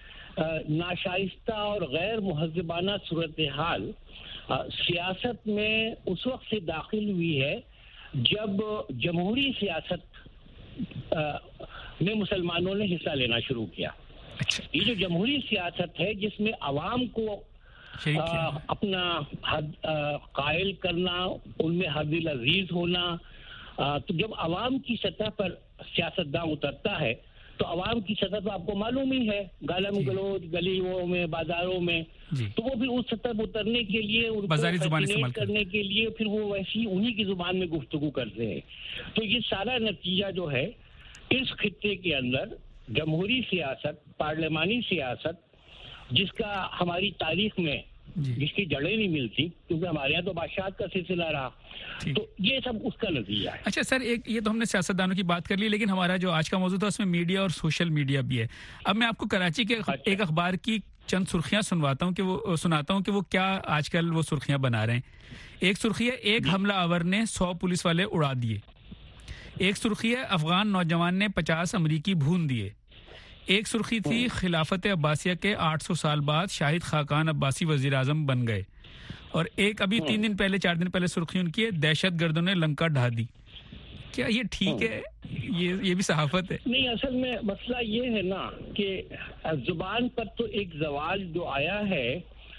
ناشائستہ اور غیر مہذبانہ صورتحال سیاست میں اس وقت سے داخل ہوئی ہے جب جمہوری سیاست میں مسلمانوں نے حصہ لینا شروع کیا. یہ جو جمہوری سیاست ہے جس میں عوام کو اپنا حد قائل کرنا, ان میں حد العزیز ہونا, تو جب عوام کی سطح پر سیاستداں اترتا ہے تو عوام کی سطح تو آپ کو معلوم ہی ہے, گالم گلوچ گلیوں میں بازاروں میں, تو وہ بھی اس سطح پر اترنے کے لیے ان کو فیسینیٹ کرنے کے لیے پھر وہ ویسی انہی کی زبان میں گفتگو کرتے ہیں. تو یہ سارا نتیجہ جو ہے اس خطے کے اندر جمہوری سیاست, پارلیمانی سیاست, جس کا ہماری تاریخ میں جس کی جڑیں نہیں ملتی کیونکہ ہمارے یہاں تو بادشاہت کا سلسلہ رہا, تو یہ سب اس کا نتیجہ ہے. اچھا سر, ایک یہ تو ہم نے سیاستدانوں کی بات کر لی, لیکن ہمارا جو آج کا موضوع تھا اس میں میڈیا اور سوشل میڈیا بھی ہے. اب میں آپ کو کراچی کے ایک اخبار کی چند سرخیاں سنواتا ہوں کہ وہ سناتا ہوں کہ وہ کیا آج کل وہ سرخیاں بنا رہے ہیں. ایک سرخی ہے ایک حملہ آور نے سو پولیس والے اڑا دیے. ایک سرخی ہے افغان نوجوان نے پچاس امریکی بھون دیے. ایک سرخی تھی خلافت عباسیہ کے آٹھ سو سال بعد شاہد خاقان عباسی وزیر اعظم بن گئے. اور ایک ابھی تین دن پہلے چار دن پہلے سرخی ان کی ہے دہشت گردوں نے لنکا ڈھا دی. کیا یہ ٹھیک ہے؟ یہ یہ بھی صحافت ہے؟ نہیں, اصل میں مسئلہ یہ ہے نا کہ زبان پر تو ایک زوال جو آیا ہے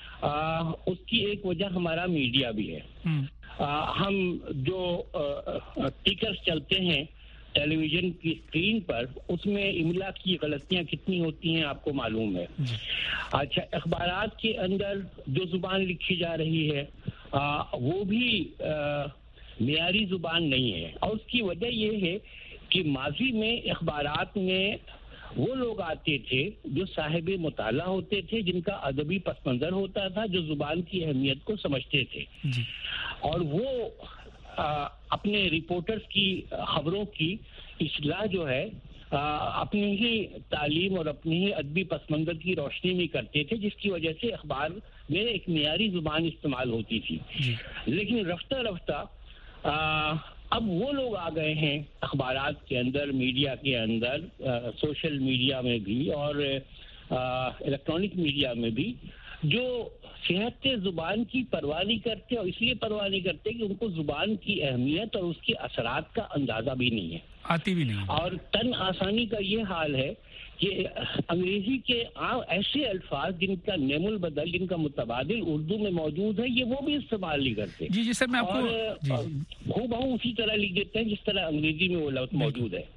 اس کی ایک وجہ ہمارا میڈیا بھی ہے. ہم جو ٹیکرز چلتے ہیں ٹیلی ویژن کی اسکرین پر, اس میں املا کی غلطیاں کتنی ہوتی ہیں آپ کو معلوم ہے. اچھا, اخبارات کے اندر جو زبان لکھی جا رہی ہے وہ بھی معیاری زبان نہیں ہے, اور اس کی وجہ یہ ہے کہ ماضی میں اخبارات میں وہ لوگ آتے تھے جو صاحب مطالعہ ہوتے تھے, جن کا ادبی پس منظر ہوتا تھا, جو زبان کی اہمیت کو سمجھتے تھے, اور وہ اپنے رپورٹرز کی خبروں کی اصلاح جو ہے اپنی ہی تعلیم اور اپنی ہی ادبی پس منظر کی روشنی میں کرتے تھے, جس کی وجہ سے اخبار میں ایک معیاری زبان استعمال ہوتی تھی. لیکن رفتہ رفتہ اب وہ لوگ آ گئے ہیں اخبارات کے اندر, میڈیا کے اندر, سوشل میڈیا میں بھی اور الیکٹرانک میڈیا میں بھی, جو صحت زبان کی پرواہ نہیں کرتے, اور اس لیے پرواہ نہیں کرتے کہ ان کو زبان کی اہمیت اور اس کے اثرات کا اندازہ بھی نہیں ہے, آتی بھی نہیں. اور تن آسانی کا یہ حال ہے کہ انگریزی کے ایسے الفاظ جن کا نیم البدل, جن کا متبادل اردو میں موجود ہے, یہ وہ بھی استعمال نہیں کرتے. جی جی سر, میں آپ کو ہو بہو اسی طرح لکھ دیتے ہیں جس طرح انگریزی میں وہ لفظ موجود ہے.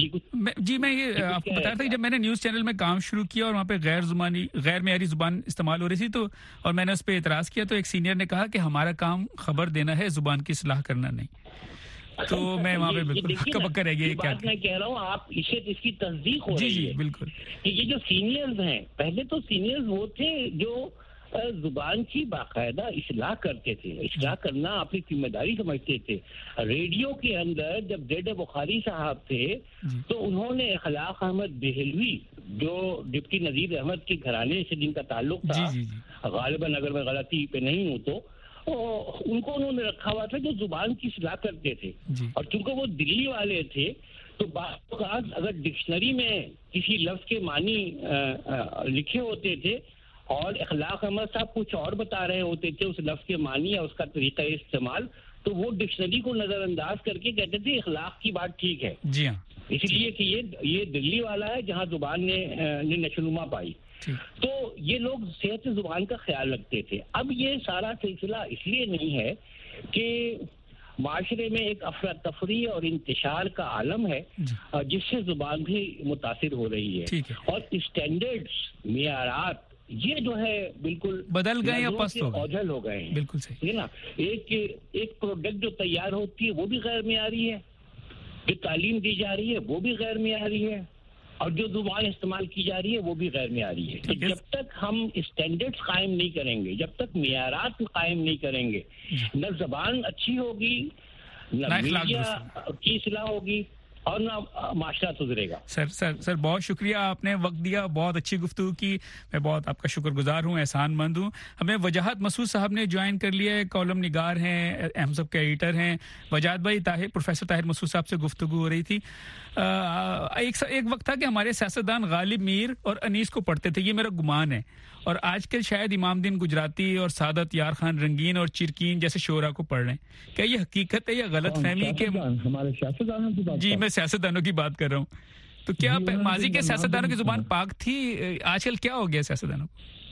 جی میں یہ آپ کو بتا رہا تھا کہ جب میں نے نیوز چینل میں کام شروع کیا اور وہاں پہ غیر زبانی غیر معیاری زبان استعمال ہو رہی تھی, تو اور میں نے اس پہ اعتراض کیا, تو ایک سینئر نے کہا کہ ہمارا کام خبر دینا ہے, زبان کی اصلاح کرنا نہیں. تو میں وہاں پہ بالکل ہکا بکا رہ گیا. کیا میں کہہ رہا ہوں, آپ اسے اس کی تصدیق ہو رہی ہے بالکل کہ یہ جو سینئرز ہیں, پہلے تو سینئرز وہ تھے جو زبان کی باقاعدہ اصلاح کرتے تھے, اصلاح کرنا اپنی ذمہ داری سمجھتے تھے. ریڈیو کے اندر جب زید بخاری صاحب تھے تو انہوں نے اخلاق احمد دہلوی, جو ڈپٹی نذیر احمد کے گھرانے سے جن کا تعلق تھا, غالباً اگر میں غلطی پہ نہیں ہوں تو ان کو انہوں نے رکھا ہوا تھا جو زبان کی اصلاح کرتے تھے. اور چونکہ وہ دلی والے تھے تو بعض اوقات اگر ڈکشنری میں کسی لفظ کے معنی لکھے ہوتے تھے اور اخلاق احمد صاحب کچھ اور بتا رہے ہوتے تھے اس لفظ کے معنی یا اس کا طریقہ استعمال, تو وہ ڈکشنری کو نظر انداز کر کے کہتے تھے اخلاق کی بات ٹھیک ہے, جی ہاں, اس لیے کہ یہ یہ دلی والا ہے جہاں زبان نے نشوونما پائی. تو یہ لوگ صحت زبان کا خیال رکھتے تھے. اب یہ سارا سلسلہ اس لیے نہیں ہے کہ معاشرے میں ایک افراتفری اور انتشار کا عالم ہے جس سے زبان بھی متاثر ہو رہی ہے, اور اسٹینڈرڈز, معیارات یہ جو ہے بالکل بدل گئے یا پست ہو گئے, اوجھل ہو گئے ہیں. بالکل صحیح ہے نا. ایک ایک پروڈکٹ جو تیار ہوتی ہے وہ بھی غیر معیاری ہے, جو تعلیم دی جا رہی ہے وہ بھی غیر معیاری ہے اور جو زبان استعمال کی جا رہی ہے وہ بھی غیر معیاری ہے. تو جب تک ہم اسٹینڈرڈ قائم نہیں کریں گے, جب تک معیارات قائم نہیں کریں گے, نہ زبان اچھی ہوگی, نہ میڈیا کی اصلاح ہوگی اور نہ معاشرہ سدھرے گا. سر سر سر بہت شکریہ, آپ نے وقت دیا, بہت اچھی گفتگو کی, میں بہت آپ کا شکر گزار ہوں, احسان مند ہوں. ہمیں وجاہت مسعود صاحب نے جوائن کر لیا ہے, کالم نگار ہیں, ہم سب کے ایڈیٹر ہیں. وجاہت بھائی, طاہر پروفیسر طاہر مسعود صاحب سے گفتگو ہو رہی تھی. ایک ایک وقت تھا کہ ہمارے سیاستدان غالب میر اور انیس کو پڑھتے تھے, یہ میرا گمان ہے, اور آج کل شاید امام دین گجراتی اور سعادت یار خان رنگین اور چرکین جیسے شعرا کو پڑھ رہے ہیں. کیا یہ حقیقت ہے یا غلط فہمی کہ ہمارے سیاستدانوں کی بات؟ جی میں سیاستدانوں کی بات کر رہا ہوں. تو کیا ماضی کے سیاستدانوں کی زبان پاک تھی, آج کل کیا ہو گیا سیاستدانوں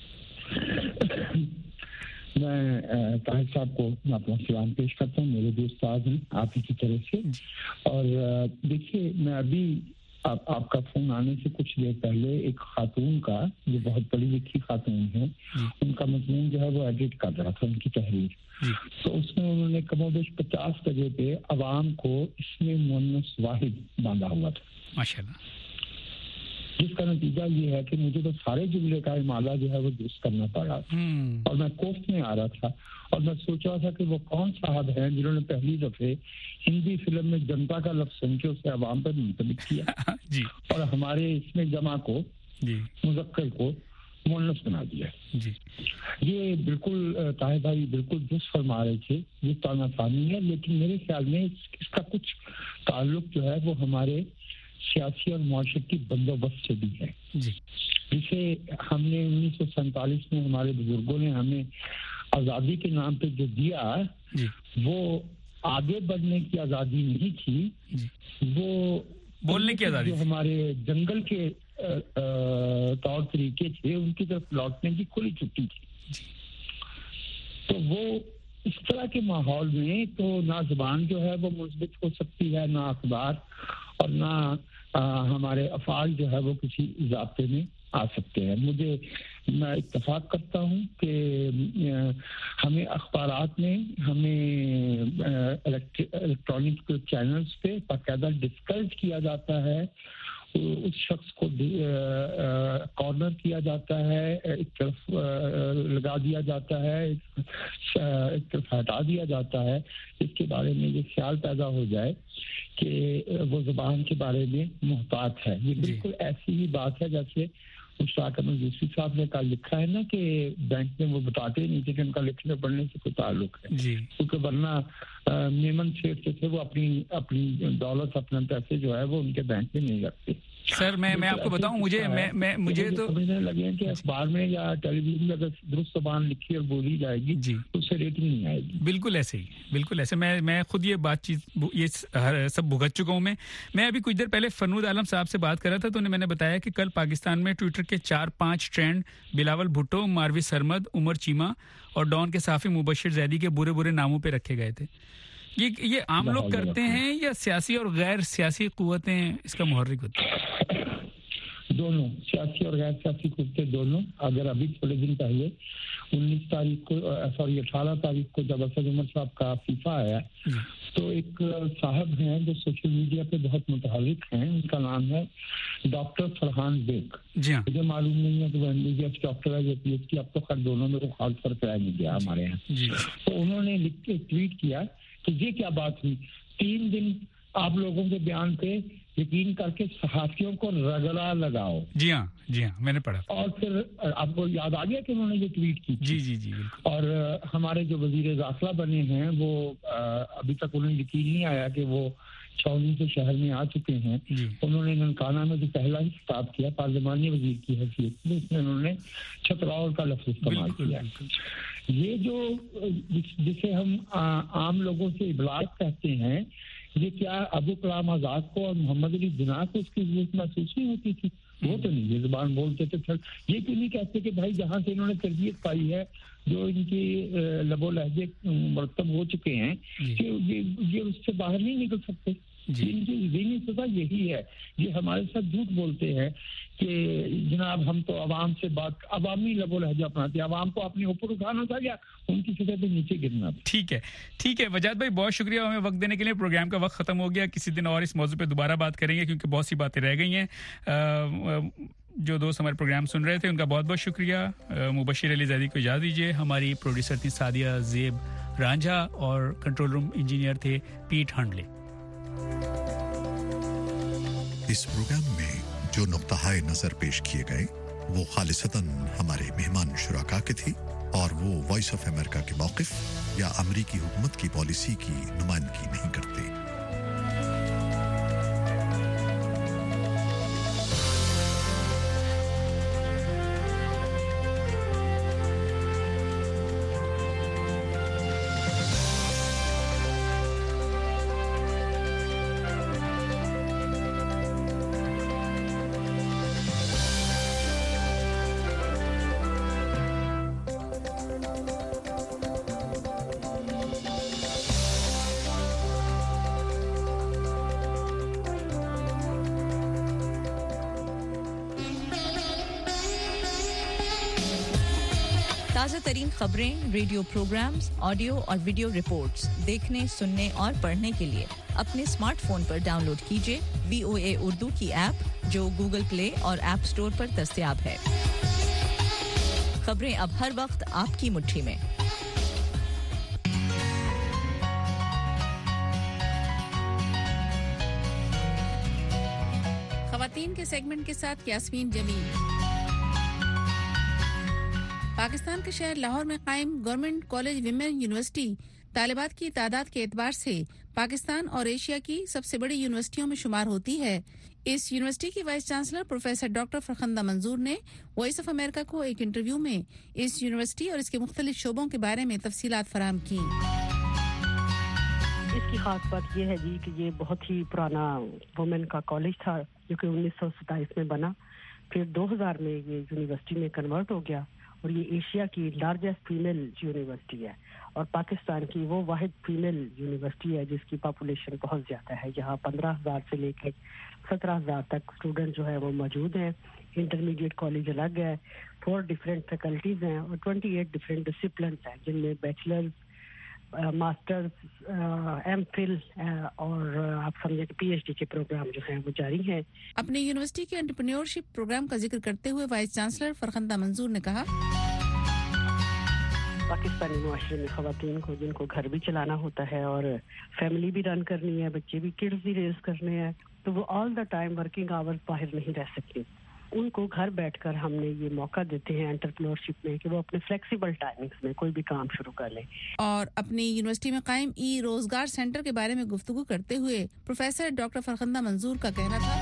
کو؟ میں طاہر صاحب کو اپنا سلام پیش کرتا ہوں, میرے دوست آج ہیں آپ ہی کی طرف سے. اور دیکھیے, میں ابھی آپ آپ کا فون آنے سے کچھ دیر پہلے ایک خاتون کا, جو بہت بڑی لکھی خاتون ہے, ان کا مضمون جو ہے وہ ایڈٹ کر رہا تھا, ان کی تحریر. تو اس میں انہوں نے کم و بیش پچاس جگہ پہ عوام کو اس میں مونس واحد باندھا ہوا تھا, ماشاءاللہ, جس کا نتیجہ یہ ہے کہ مجھے تو سارے جملے کا امالہ جو ہے وہ درست کرنا پڑا, اور میں کوفت میں آ رہا تھا, اور میں سوچ رہا تھا کہ وہ کون صاحب ہیں جنہوں نے پہلی دفعہ ہندی فلم میں جنتا کا لفظ سن کے اسے عوام پر منتخب کیا جی, اور ہمارے اس میں جمع کو, جی, مذکر کو مؤنث بنا دیا. جی, یہ بالکل طاہر بھائی بالکل درست فرما رہے تھے, یہ تانا ثانی ہے, لیکن میرے خیال میں اس کا کچھ تعلق جو ہے وہ ہمارے سیاسی اور معاشرتی بندوبست سے بھی ہے, جی, جسے ہم نے انیس سو سینتالیس میں ہمارے بزرگوں نے ہمیں آزادی کے نام پہ جو دیا, جی, وہ آگے بڑھنے کی آزادی نہیں تھی, جی, وہ بولنے کی آزادی, جو ہمارے جنگل کے طور طریقے تھے ان کی طرف لوٹنے کی کھلی چھٹی تھی. جی. تو وہ اس طرح کے ماحول میں تو نہ زبان جو ہے وہ مثبت ہو سکتی ہے, نہ اخبار, اور نہ ہمارے افعال جو ہے وہ کسی ضابطے میں آ سکتے ہیں. مجھے میں اتفاق کرتا ہوں کہ ہمیں اخبارات میں ہمیں الیکٹرانک چینلز پہ باقاعدہ ڈسکریج کیا جاتا ہے, اس شخص کو کارنر کیا جاتا ہے, ایک طرف لگا دیا جاتا ہے, ایک طرف ہٹا دیا جاتا ہے, اس کے بارے میں یہ خیال پیدا ہو جائے کہ وہ زبان کے بارے میں محتاط ہے. یہ بالکل ایسی ہی بات ہے جیسے مشتاق احمد یوسفی صاحب نے کل لکھا ہے نا کہ بینک میں وہ بتاتے نہیں تھے کہ ان کا لکھنے پڑھنے سے کوئی تعلق ہے, جی, کیونکہ ورنہ میمن سیٹ جو تھے وہ اپنی اپنی دولت, اپنے پیسے جو ہے وہ ان کے بینک میں نہیں رکھتے. سر میں میں آپ کو بتاؤں, مجھے میں میں مجھے تو سمجھنے لگے ہیں کہ اخبار میں یا ٹیلی ویژن میں اگر درست زبان لکھی اور بولی جائے گی, جی, تو اس سے ریٹنگ نہیں آئے گی. بالکل ایسے ہی, بالکل ایسے. میں میں خود یہ بات چیز یہ سب بھگت چکا ہوں. میں میں ابھی کچھ دیر پہلے فرنود عالم صاحب سے بات کر رہا تھا, تو انہیں میں نے بتایا کہ کل پاکستان میں ٹویٹر کے چار پانچ ٹرینڈ بلاول بھٹو, ماروی سرمد, عمر چیمہ اور ڈان کے صحافی مبشر زیدی کے برے برے ناموں پہ رکھے گئے تھے. یہ یہ عام لوگ کرتے ہیں یا سیاسی اور غیر سیاسی قوتیں اس کا محرک ہوتی ہیں؟ دونوں, سیاسی اور غیر سیاسی قوتیں دونوں. اگر ابھی تھوڑے دن پہلے انیس تاریخ کو سوری اٹھارہ تاریخ کو جب اسد عمر صاحب کا فیفا آیا, تو ایک صاحب ہیں جو سوشل میڈیا پہ بہت متحرک ہیں, ان کا نام ہے ڈاکٹر فرحان بیگ. جی ہاں, مجھے معلوم نہیں ہے کہ وہ M B B S doctor ہے یا پی ایچ ڈی, اب تو خیر دونوں میں کوئی خاص فرق رہ نہیں گیا ہمارے یہاں. تو انہوں نے لکھ کے ٹویٹ کیا کہ یہ کیا بات ہوئی, تین دن آپ لوگوں کے بیان پہ یقین کر کے صحافیوں کو رگڑا لگاؤ. جی ہاں, جی ہاں, میں نے پڑھا. اور پھر آپ کو یاد آ گیا کہ انہوں نے یہ ٹویٹ کی. جی جی جی, اور ہمارے جو وزیر داخلہ بنے ہیں وہ ابھی تک انہیں یقین نہیں آیا کہ وہ چھاؤنی سے شہر میں آ چکے ہیں. انہوں نے ننکانہ میں جو پہلا ہی خطاب کیا پارلیمانی وزیر کی حیثیت میں, اس میں انہوں نے چھتراول کا لفظ استعمال کیا. یہ جو جسے ہم عام لوگوں سے ابلاغ کہتے ہیں, یہ کیا ابو کلام آزاد کو اور محمد علی جناح کو اس کی ضرورت محسوس نہیں ہوتی تھی؟ وہ تو نہیں, یہ زبان بولتے تھے. پھر یہ کیوں نہیں کہتے کہ بھائی جہاں سے انہوں نے تربیت پائی ہے, جو ان کی لب و لہجے مرتب ہو چکے ہیں, کہ یہ اس سے باہر نہیں نکل سکتے؟ इनकी सजा यही है। ये हमारे साथ झूठ बोलते हैं कि जनाब हम तो आवाम से बात, अवामी लबो लहजा अपनाते, आवाम को अपने ऊपर उठाना था या उनकी सतह पे नीचे गिरना था। ठीक है ठीक है वजाद भाई, बहुत शुक्रिया हमें वक्त देने के लिए। प्रोग्राम का वक्त खत्म हो गया, किसी दिन और इस मौजू पे दोबारा बात करेंगे क्योंकि बहुत सी बातें रह गई हैं। जो दोस्त हमारे प्रोग्राम सुन रहे थे उनका बहुत बहुत शुक्रिया। मुबशिर अली ज़ैदी को इजाज़त दीजिए। हमारी प्रोड्यूसर थी सादिया ज़ेब रांझा और कंट्रोल रूम इंजीनियर थे पीट हंडले। इस प्रोग्राम में जो नुक्ता-ए नजर पेश किए गए वो खालिसतन हमारे मेहमान शुराका के थे और वो वॉइस ऑफ अमेरिका के मौक़िफ़ या अमेरिकी हुकूमत की पॉलिसी की नुमाइंदगी नहीं करते। ताज़ा तरीन खबरें, रेडियो प्रोग्राम्स, ऑडियो और वीडियो रिपोर्ट्स देखने, सुनने और पढ़ने के लिए अपने स्मार्टफोन पर डाउनलोड कीजिए वीओए उर्दू की ऐप जो गूगल प्ले और ऐप स्टोर पर दस्तयाब है। खबरें अब हर वक्त आपकी मुट्ठी में। खवातीन के सेगमेंट के साथ यास्मीन जमील। पाकिस्तान के शहर लाहौर में कायम गवर्नमेंट कॉलेज विमेन यूनिवर्सिटी तालिबात की तादाद के एतबार से पाकिस्तान और एशिया की सबसे बड़ी यूनिवर्सिटियों में शुमार होती है। इस यूनिवर्सिटी की vice chancellor professor doctor Farkhanda Manzoor ने वॉइस ऑफ अमेरिका को एक इंटरव्यू में इस यूनिवर्सिटी और इसके मुख्तलिफ शोबों के बारे में तफसीलात फराहम की। इसकी खास बात यह है जी कि ये बहुत ही पुराना वुमेन का कॉलेज था जो कि उन्नीस सौ सताईस में बना, फिर दो हज़ार में ये यूनिवर्सिटी में कन्वर्ट हो गया और ये एशिया की लार्जेस्ट फीमेल यूनिवर्सिटी है और पाकिस्तान की वो वाहिद फीमेल यूनिवर्सिटी है जिसकी पॉपुलेशन बहुत ज़्यादा है। यहाँ पंद्रह हज़ार से लेकर सत्रह हज़ार तक स्टूडेंट जो है वो मौजूद हैं। इंटरमीडिएट कॉलेज अलग है, फोर डिफरेंट फैकल्टीज़ हैं और ट्वेंटी एट डिफरेंट डिसिप्लिन हैं जिनमें बैचलर्स, मास्टर्स, एम फिल और आप समझे कि पीएचडी के प्रोग्राम जो हैं वो जारी हैं। अपने यूनिवर्सिटी के एंटरप्रेन्योरशिप प्रोग्राम का जिक्र करते हुए वाइस चांसलर फरखंदा मंजूर ने कहा, पाकिस्तानी मुआशरे में खवातीन को जिनको घर भी चलाना होता है और फैमिली भी रन करनी है, बच्चे भी किड्स भी रेज करने हैं, तो वो all the time working hours बाहर नहीं रह सकती। उनको घर बैठकर हमने ये मौका देते हैं एंटरप्रेन्योरशिप में कि वो अपने फ्लेक्सिबल टाइमिंग्स में कोई भी काम शुरू कर लें। और अपनी यूनिवर्सिटी में कायम ई रोजगार सेंटर के बारे में गुफ्तगू करते हुए प्रोफेसर डॉक्टर फरखंदा मंजूर का कहना था,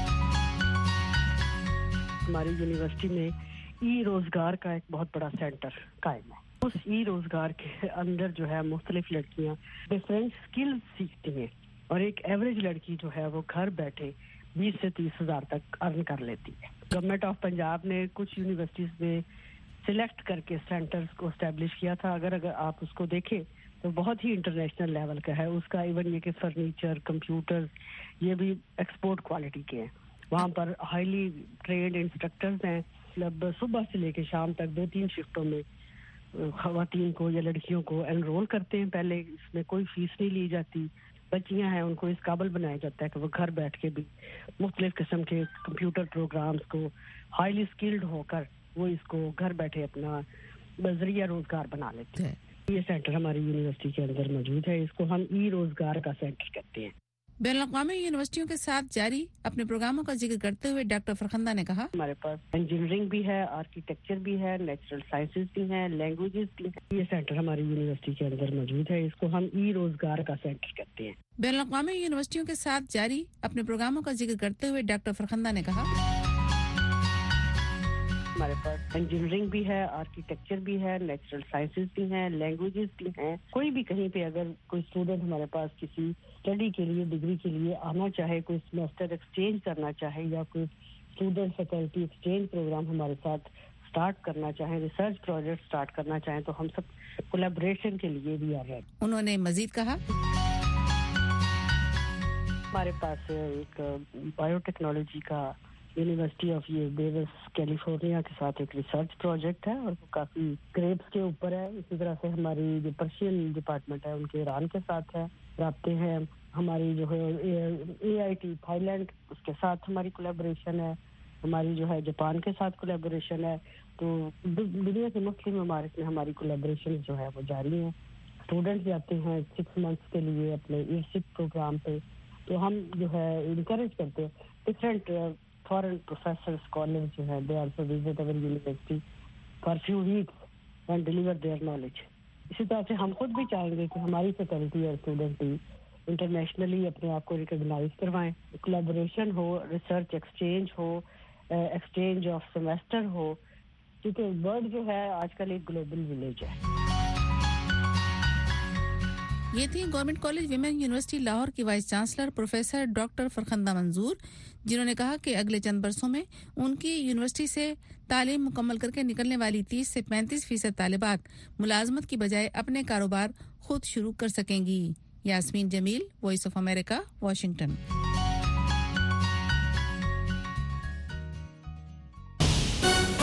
हमारी यूनिवर्सिटी में ई रोजगार का एक बहुत बड़ा सेंटर कायम है। उस ई रोजगार के अंदर जो है मुख्तलिफ लड़कियां डिफरेंट स्किल्स सीखती हैं और एक एवरेज लड़की जो है वो घर बैठे बीस से तीस हजार तक अर्न कर लेती है। गवर्नमेंट ऑफ पंजाब ने कुछ यूनिवर्सिटीज में सिलेक्ट करके सेंटर्स को एस्टेब्लिश किया था। अगर अगर आप उसको देखें तो बहुत ही इंटरनेशनल लेवल का है। उसका इवन ये कि फर्नीचर, कंप्यूटर्स ये भी एक्सपोर्ट क्वालिटी के हैं। वहाँ पर हाईली ट्रेन्ड इंस्ट्रक्टर्स हैं। मतलब सुबह से लेकर शाम तक दो तीन शिफ्टों में खवातीन को या लड़कियों को एनरोल करते हैं। पहले इसमें कोई फीस नहीं ली जाती। बच्चियां हैं उनको इस काबिल बनाया जाता है कि वो घर बैठ के भी मुख्तलिफ किस्म के कंप्यूटर प्रोग्राम्स को हाईली स्किल्ड होकर वो इसको घर बैठे अपना जरिया रोजगार बना लेते हैं। ये सेंटर हमारी यूनिवर्सिटी के अंदर मौजूद है। इसको हम ई रोजगार का सेंटर कहते हैं। बैनुल-अक़वामी यूनिवर्सिटियों के साथ जारी अपने प्रोग्रामों का जिक्र करते हुए डॉक्टर फरखंदा ने कहा, हमारे पास इंजीनियरिंग भी है, आर्किटेक्चर भी है, नेचुरल साइंसेज भी हैं, लैंग्वेजेस भी हैं। ये सेंटर हमारी यूनिवर्सिटी के अंदर मौजूद है। इसको हम ई रोजगार का सेंटर कहते हैं। बैनुल-अक़वामी यूनिवर्सिटियों के साथ जारी अपने प्रोग्रामों का जिक्र करते हुए डॉक्टर फरखंदा ने कहा, हमारे पास इंजीनियरिंग भी है, आर्किटेक्चर भी है, नेचुरल साइंसेज भी हैं, लैंग्वेजेस भी हैं। कोई भी कहीं पे अगर कोई स्टूडेंट हमारे पास किसी स्टडी के लिए, डिग्री के लिए आना चाहे, कोई सेमेस्टर एक्सचेंज करना चाहे या कोई स्टूडेंट फैकल्टी एक्सचेंज प्रोग्राम हमारे साथ स्टार्ट करना चाहे, रिसर्च प्रोजेक्ट स्टार्ट करना चाहें, तो हम सब कोलैबोरेशन के लिए भी आ रहे हैं। उन्होंने मजीद कहा, ہمارے پاس ایک بایو ٹیکنالوجی کا یونیورسٹی آف ڈیوس کیلیفورنیا کے ساتھ ایک ریسرچ پروجیکٹ ہے اور وہ کافی گریپس کے اوپر ہے. اسی طرح سے ہماری جو پرشین ڈپارٹمنٹ ہے ان کے ایران کے ساتھ ہے رابطے ہیں. ہماری جو ہے A I T Thailand اس کے ساتھ ہماری کولیبوریشن ہے. ہماری جو ہے جاپان کے ساتھ کولیبوریشن ہے. تو دنیا کے مختلف ممالک میں ہماری کولیبوریشن جو ہے وہ جاری ہیں. اسٹوڈنٹس جاتے ہیں سکس منتھس کے لیے اپنے ایئرشپ پروگرام پہ. تو ہم جو ہے انکریج کرتے ہیں ڈفرینٹ فارن پروفیسر اسکالر جو ہے they also visit our university for few weeks and deliver their knowledge. اسی طرح سے ہم خود بھی چاہیں گے کہ ہماری فیکلٹی اور اسٹوڈنٹ بھی انٹرنیشنلی اپنے آپ کو ریکگنائز کروائیں. کولیبوریشن ہو, ریسرچ ایکسچینج ہو, ایکسچینج آف سیمیسٹر ہو, کیونکہ ورلڈ جو ہے آج کل ایک گلوبل ولیج ہے. یہ تھی government college women university Lahore کی vice chancellor professor doctor Farkhanda Manzoor, جنہوں نے کہا کہ اگلے چند برسوں میں ان کی یونیورسٹی سے تعلیم مکمل کر کے نکلنے والی تیس سے پینتیس فیصد طالبات ملازمت کی بجائے اپنے کاروبار خود شروع کر سکیں گی. Yasmin Jamil, voice of America, Washington.